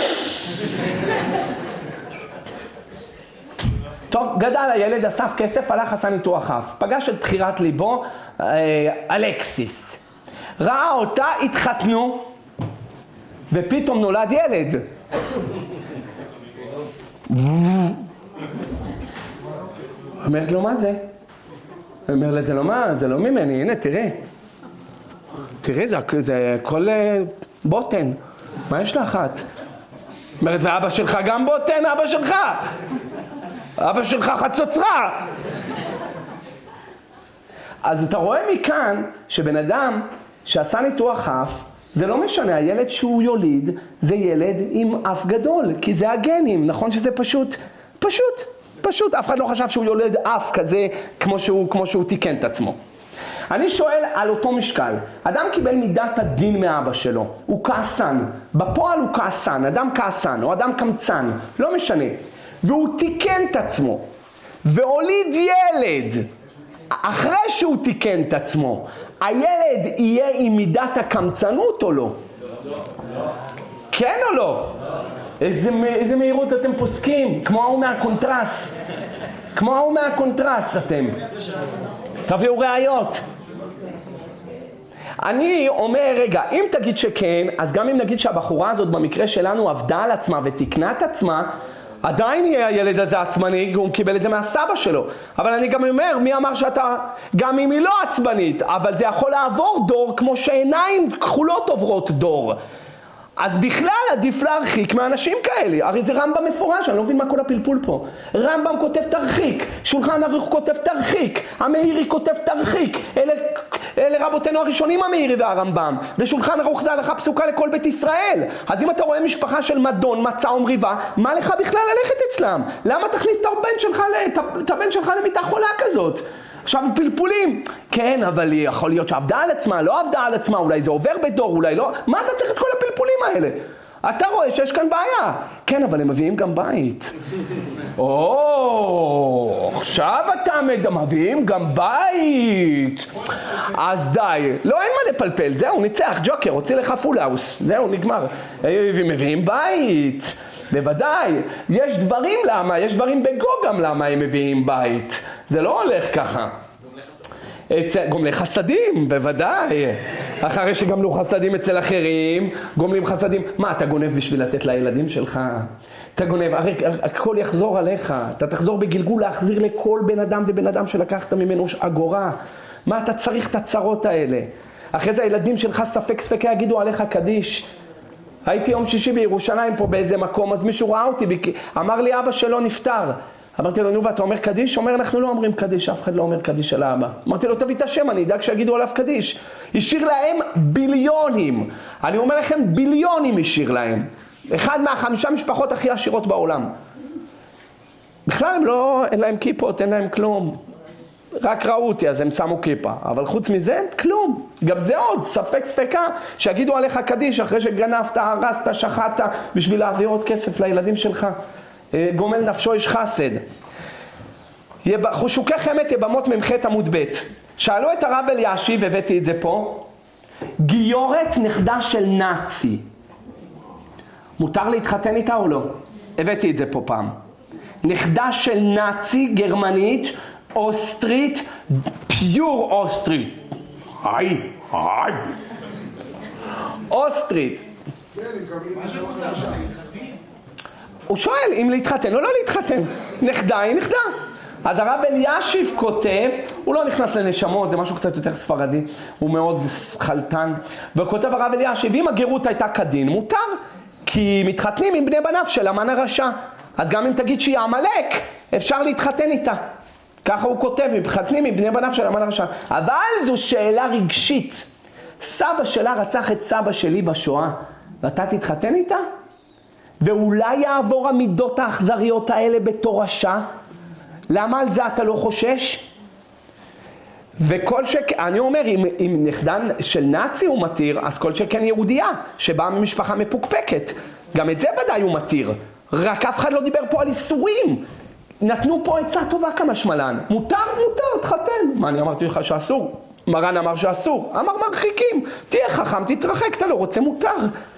טוב, גדל הילד, אסף כסף, הלך עשה ניתוח אף. פגש את בחירת ליבו, אה, אלכסיס. ראה אותה, התחתנו, ופתאום נולד ילד. אומרת לו, מה זה? אומר לה, זה לא מה, זה לא ממני, הנה, תראה. תראה, זה, זה כל בוטן. מה יש לך את? אומרת, ואבא שלך גם בוטן, אבא שלך. אבא שלך חצוצרה. אז אתה רואה מכאן שבן אדם שעשה ניתוח אף, זה לא משנה, הילד שהוא יוליד זה ילד עם אף גדול, כי זה הגנים, נכון שזה פשוט, פשוט, פשוט, אף אחד לא חשב שהוא יולד אף כזה כמו שהוא, כמו שהוא תיקן את עצמו. אני שואל על אותו משקל, אדם קיבל מידת הדין מאבא שלו, הוא כעסן, בפועל הוא כעסן, אדם כעסן או אדם קמצן, לא משנה, והוא תיקן את עצמו, והוליד ילד, אחרי שהוא תיקן את עצמו, הילד יהיה עם מידת הקמצנות או לא? כן או לא? איזה, איזה מהירות אתם פוסקים, כמו ההוא מהקונטרס, כמו ההוא מהקונטרס אתם. תביאו ראיות. אני אומר, רגע, אם תגיד שכן, אז גם אם נגיד שהבחורה הזאת במקרה שלנו עבדה על עצמה ותקנה את עצמה, עדיין יהיה הילד הזה עצמני, הוא קיבל את זה מהסבא שלו. אבל אני גם אומר, מי אמר שאתה, גם אם היא לא עצבנית, אבל זה יכול לעבור דור כמו שעיניים כחולות עוברות דור. אז בכלל עדיף להרחיק מאנשים כאלה. הרי זה רמב"ם מפורש, אני לא מבין מה כל הפלפול פה. רמב"ם כותב תרחיק, שולחן ערוך כותב תרחיק, המאירי כותב תרחיק. אלה, אלה רבותינו הראשונים, המאירי והרמב"ם. ושולחן ערוך זה הלכה פסוקה לכל בית ישראל. אז אם אתה רואה משפחה של מדון, מצה או מריבה, מה לך בכלל ללכת אצלם? למה תכניס את הבן שלך, את הבן שלך למיטה חולה כזאת? עכשיו פלפולים, כן, אבל היא יכול להיות שעבדה על עצמה, לא עבדה על עצמה, אולי זה עובר בדור, אולי לא, מה אתה צריך את כל הפלפולים האלה? אתה רואה שיש כאן בעיה. כן, אבל הם מביאים גם בית. או, עכשיו אתה מביאים גם בית. אז די, לא, אין מה לפלפל, זהו, ניצח, ג'וקר, הוציא לך פולאוס, זהו, נגמר. הם מביאים בית. בוודאי, יש דברים למה, יש דברים בגו גם למה הם מביאים בית. זה לא הולך ככה. גומלי חסדים, בוודאי. אחרי שגמלו חסדים אצל אחרים, גומלים חסדים. מה, אתה גונב בשביל לתת לילדים שלך? אתה גונב, הרי הכל יחזור עליך. אתה תחזור בגלגול להחזיר לכל בן אדם ובן אדם שלקחת ממנו אגורה. מה אתה צריך את הצרות האלה? אחרי זה הילדים שלך ספק ספק יגידו עליך קדיש. הייתי יום שישי בירושלים פה באיזה מקום, אז מישהו ראה אותי, אמר לי אבא שלו נפטר. אמרתי לו, נו, ואתה אומר קדיש? אומר, אנחנו לא אומרים קדיש, אף אחד לא אומר קדיש על האבא. אמרתי לו, תביא את השם, אני אדאג שיגידו עליו קדיש. השאיר להם ביליונים. אני אומר לכם, ביליונים השאיר להם. אחד מהחמישה משפחות הכי עשירות בעולם. בכלל הם לא, אין להם כיפות, אין להם כלום. רק ראו אותי, אז הם שמו כיפה. אבל חוץ מזה, כלום. גם זה עוד, ספק ספקה, שיגידו עליך קדיש אחרי שגנבת, הרסת, שחטת, בשביל להביא עוד כסף לילדים שלך. גומל נפשו איש חסד. חושוקי חמת יבמות ממחת עמוד ב'. שאלו את הרב אלישיב, הבאתי את זה פה, גיורת נכדה של נאצי. מותר להתחתן איתה או לא? הבאתי את זה פה פעם. נכדה של נאצי גרמנית, אוסטרית, פיור אוסטרית. היי, היי. אוסטרית. הוא שואל אם להתחתן או לא להתחתן. נכדה היא נכדה. אז הרב אלישיב כותב, הוא לא נכנס לנשמות, זה משהו קצת יותר ספרדי, הוא מאוד חלטן, וכותב הרב אלישיב, אם הגרות הייתה כדין, מותר, כי מתחתנים עם בני בניו של המן הרשע. אז גם אם תגיד שהיא עמלק, אפשר להתחתן איתה. ככה הוא כותב, מתחתנים עם בני בניו של המן הרשע. אבל זו שאלה רגשית. סבא שלה רצח את סבא שלי בשואה, ואתה תתחתן איתה? ואולי יעבור המידות האכזריות האלה בתורשה? למה על זה אתה לא חושש? וכל שכן, אני אומר, אם, אם נכדן של נאצי הוא מתיר, אז כל שכן יהודייה, שבאה ממשפחה מפוקפקת. גם את זה ודאי הוא מתיר. רק אף אחד לא דיבר פה על איסורים. נתנו פה עצה טובה כמה שמלן. מותר, מותר, תחתן. מה, אני אמרתי לך שאסור? מרן אמר שאסור. אמר מרחיקים. תהיה חכם, תתרחק, אתה לא רוצה, מותר.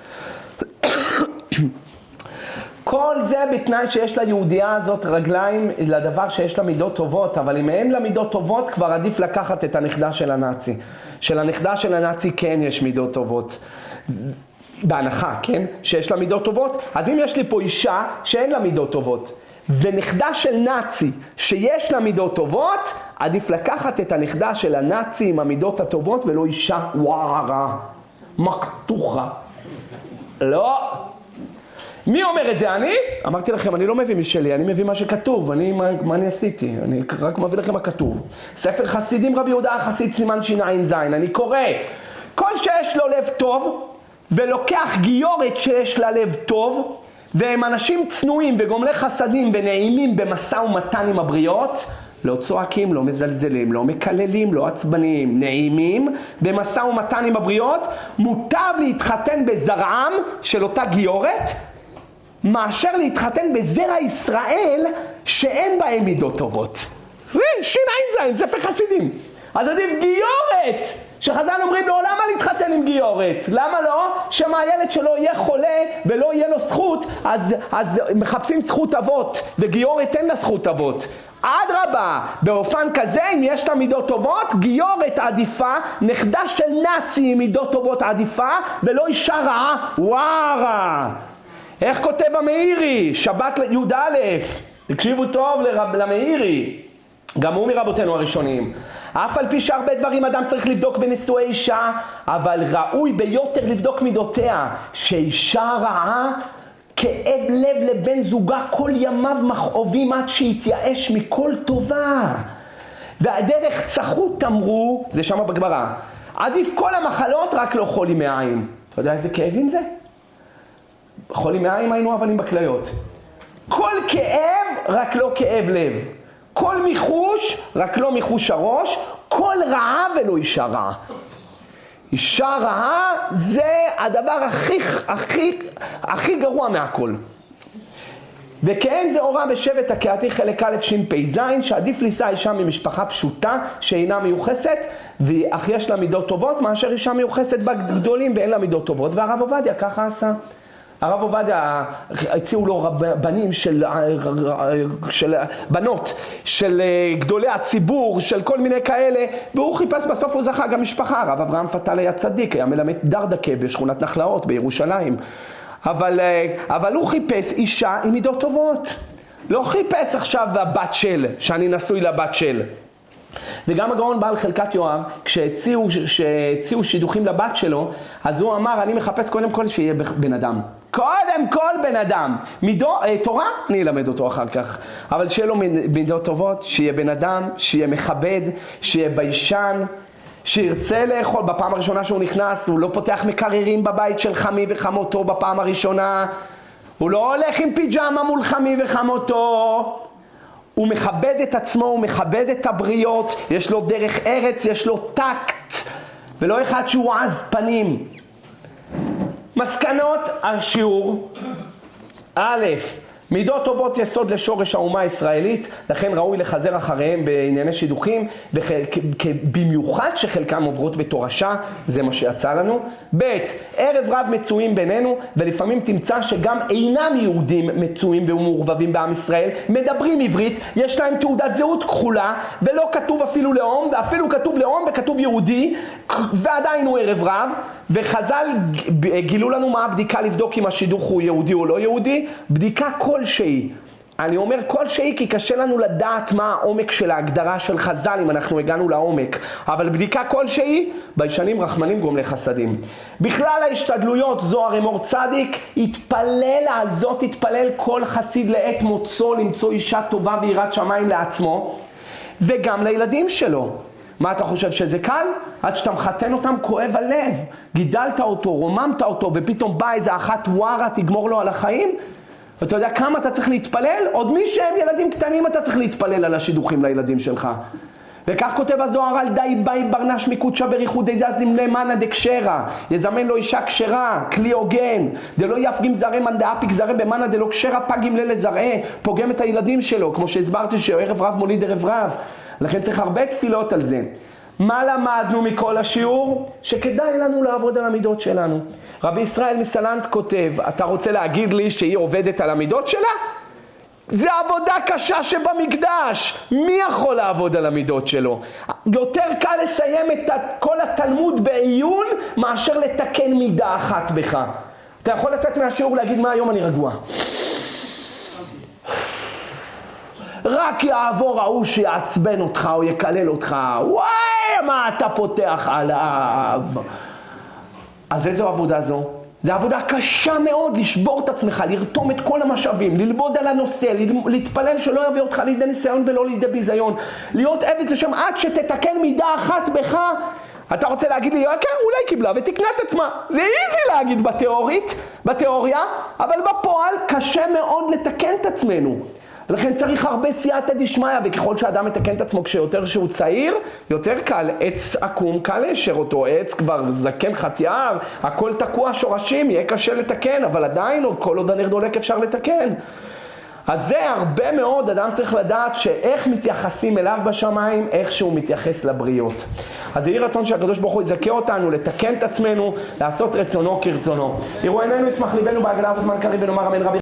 כל זה בתנאי שיש ליהודייה הזאת רגליים לדבר שיש לה מידות טובות, אבל אם אין לה מידות טובות, כבר עדיף לקחת את הנכדה של הנאצי. של הנכדה של הנאצי כן יש מידות טובות. בהנחה, כן? שיש לה מידות טובות. אז אם יש לי פה אישה שאין לה מידות טובות, ונכדה של נאצי שיש לה מידות טובות, עדיף לקחת את הנכדה של הנאצי עם המידות הטובות, ולא אישה ווארה, מקטוחה. לא. מי אומר את זה? אני? אמרתי לכם, אני לא מביא משלי, אני מביא מה שכתוב, אני, מה, מה אני עשיתי? אני רק מביא לכם מה כתוב. ספר חסידים רבי יהודה החסיד סימן שיניים זין, אני קורא, כל שיש לו לב טוב, ולוקח גיורת שיש לה לב טוב, והם אנשים צנועים וגומלי חסדים ונעימים במשא ומתן עם הבריות, לא צועקים, לא מזלזלים, לא מקללים, לא עצבניים, נעימים במשא ומתן עם הבריות, מוטב להתחתן בזרעם של אותה גיורת, מאשר להתחתן בזרע ישראל שאין בהם מידות טובות. זה שיניים זין, ספר חסידים. אז עדיף גיורת, שחז"ל אומרים לו, למה להתחתן עם גיורת? למה לא? שמה הילד שלו יהיה חולה ולא יהיה לו זכות, אז, אז מחפשים זכות אבות, וגיורת אין לה זכות אבות. עד רבה, באופן כזה, אם יש לה מידות טובות, גיורת עדיפה, נכדה של נאצי עם מידות טובות עדיפה, ולא אישה רעה, ווארה. איך כותב המאירי? שבת י"א, תקשיבו טוב לרב, למאירי, גם הוא מרבותינו הראשונים. אף על פי שהרבה דברים אדם צריך לבדוק בנישואי אישה, אבל ראוי ביותר לבדוק מידותיה, שאישה רעה כאב לב לבן זוגה כל ימיו מכאובים עד שיתייאש מכל טובה. והדרך צחות אמרו, זה שמה בגמרא, עדיף כל המחלות רק לא חולי מעיים. אתה יודע איזה כאבים זה? חולי מעיים היינו אבנים בכליות. כל כאב רק לא כאב לב. כל מיחוש רק לא מיחוש הראש. כל רעה ולא אישה רעה. אישה רעה זה הדבר הכי, הכי, הכי גרוע מהכל. וכן זה הוראה בשבט הקהתי חלק א' ש"פ זין, שעדיף לישא אישה ממשפחה פשוטה שאינה מיוחסת, אך יש לה מידות טובות, מאשר אישה מיוחסת בגדולים ואין לה מידות טובות. והרב עובדיה ככה עשה. הרב עובדיה הציעו לו בנים של, של בנות, של גדולי הציבור, של כל מיני כאלה, והוא חיפש, בסוף הוא זכה גם משפחה. הרב אברהם פתל היה צדיק, היה מלמד דרדקה בשכונת נחלאות בירושלים. אבל, אבל הוא חיפש אישה עם מידות טובות. לא חיפש עכשיו הבת של, שאני נשוי לבת של. וגם הגאון בעל חלקת יואב, כשהציעו, כשהציעו שידוכים לבת שלו, אז הוא אמר, אני מחפש קודם כל שיהיה בן אדם. קודם כל בן אדם. מידו, תורה, אני אלמד אותו אחר כך. אבל שיהיה לו מידות טובות, שיהיה בן אדם, שיהיה מכבד, שיהיה ביישן, שירצה לאכול. בפעם הראשונה שהוא נכנס, הוא לא פותח מקררים בבית של חמי וחמותו בפעם הראשונה. הוא לא הולך עם פיג'מה מול חמי וחמותו. הוא מכבד את עצמו, הוא מכבד את הבריות, יש לו דרך ארץ, יש לו טקט, ולא אחד שהוא עז פנים. מסקנות השיעור, א', מידות טובות יסוד לשורש האומה הישראלית, לכן ראוי לחזר אחריהם בענייני שידוכים, ובמיוחד שחלקם עוברות בתורשה, זה מה שיצא לנו. ב' ערב רב מצויים בינינו, ולפעמים תמצא שגם אינם יהודים מצויים ומעורבבים בעם ישראל, מדברים עברית, יש להם תעודת זהות כחולה, ולא כתוב אפילו לאום, ואפילו כתוב לאום וכתוב יהודי, ועדיין הוא ערב רב, וחז"ל גילו לנו מה הבדיקה לבדוק אם השידוך הוא יהודי או לא יהודי, בדיקה כלשהי. אני אומר כלשהי כי קשה לנו לדעת מה העומק של ההגדרה של חז"ל אם אנחנו הגענו לעומק, אבל בדיקה כלשהי, ביישנים רחמנים גומלי חסדים. בכלל ההשתדלויות, זוהר אמור צדיק, התפלל על זאת, התפלל כל חסיד לעת מוצאו למצוא אישה טובה ויראת שמיים לעצמו, וגם לילדים שלו. מה אתה חושב שזה קל? עד שאתה מחתן אותם כואב הלב, גידלת אותו, רוממת אותו, ופתאום בא איזה אחת ווארה תגמור לו על החיים. ואתה יודע כמה אתה צריך להתפלל? עוד מי שהם ילדים קטנים אתה צריך להתפלל על השידוכים לילדים שלך. וכך כותב הזוהר על די ביי ברנש מקודשה בריחוד דזזים למנה דקשרה, יזמן לו אישה קשרה, כלי הוגן, דלא יפגים זרי מן דאפיק זרי במנה דלא קשרה פגים לילה זרעה, פוגם את הילדים שלו, כמו שהסברתי שערב רב מוליד ערב רב. לכן צריך הרבה תפילות על זה. מה למדנו מכל השיעור? שכדאי לנו לעבוד על המידות שלנו. רבי ישראל מסלנט כותב, אתה רוצה להגיד לי שהיא עובדת על המידות שלה? זה עבודה קשה שבמקדש. מי יכול לעבוד על המידות שלו? יותר קל לסיים את כל התלמוד בעיון מאשר לתקן מידה אחת בך. אתה יכול לתת מהשיעור להגיד מה היום אני רגוע. רק יעבור ההוא שיעצבן אותך או יקלל אותך, וואי מה אתה פותח עליו. אז איזו עבודה זו? זו עבודה קשה מאוד, לשבור את עצמך, לרתום את כל המשאבים, ללמוד על הנושא, להתפלל שלא יביא אותך לידי ניסיון ולא לידי ביזיון, להיות עבד לשם עד שתתקן מידה אחת בך. אתה רוצה להגיד לי, כן, אולי קיבלה ותקנה את עצמה. זה איזי להגיד בתיאורית, בתיאוריה, אבל בפועל קשה מאוד לתקן את עצמנו. לכן צריך הרבה סייעתא דשמיא, וככל שאדם מתקן את עצמו כשיותר שהוא צעיר, יותר קל. עץ עקום קל לאשר אותו, עץ כבר זקן חתיאר, הכל תקוע שורשים, יהיה קשה לתקן, אבל עדיין כל עוד הנר דולק אפשר לתקן. אז זה הרבה מאוד, אדם צריך לדעת שאיך מתייחסים אליו בשמיים, איך שהוא מתייחס לבריות. אז יהי רצון שהקדוש ברוך הוא יזכה אותנו, לתקן את עצמנו, לעשות רצונו כרצונו. יראו עינינו ישמח ליבנו בהגלה ובזמן קריב ונאמר אמן. רבי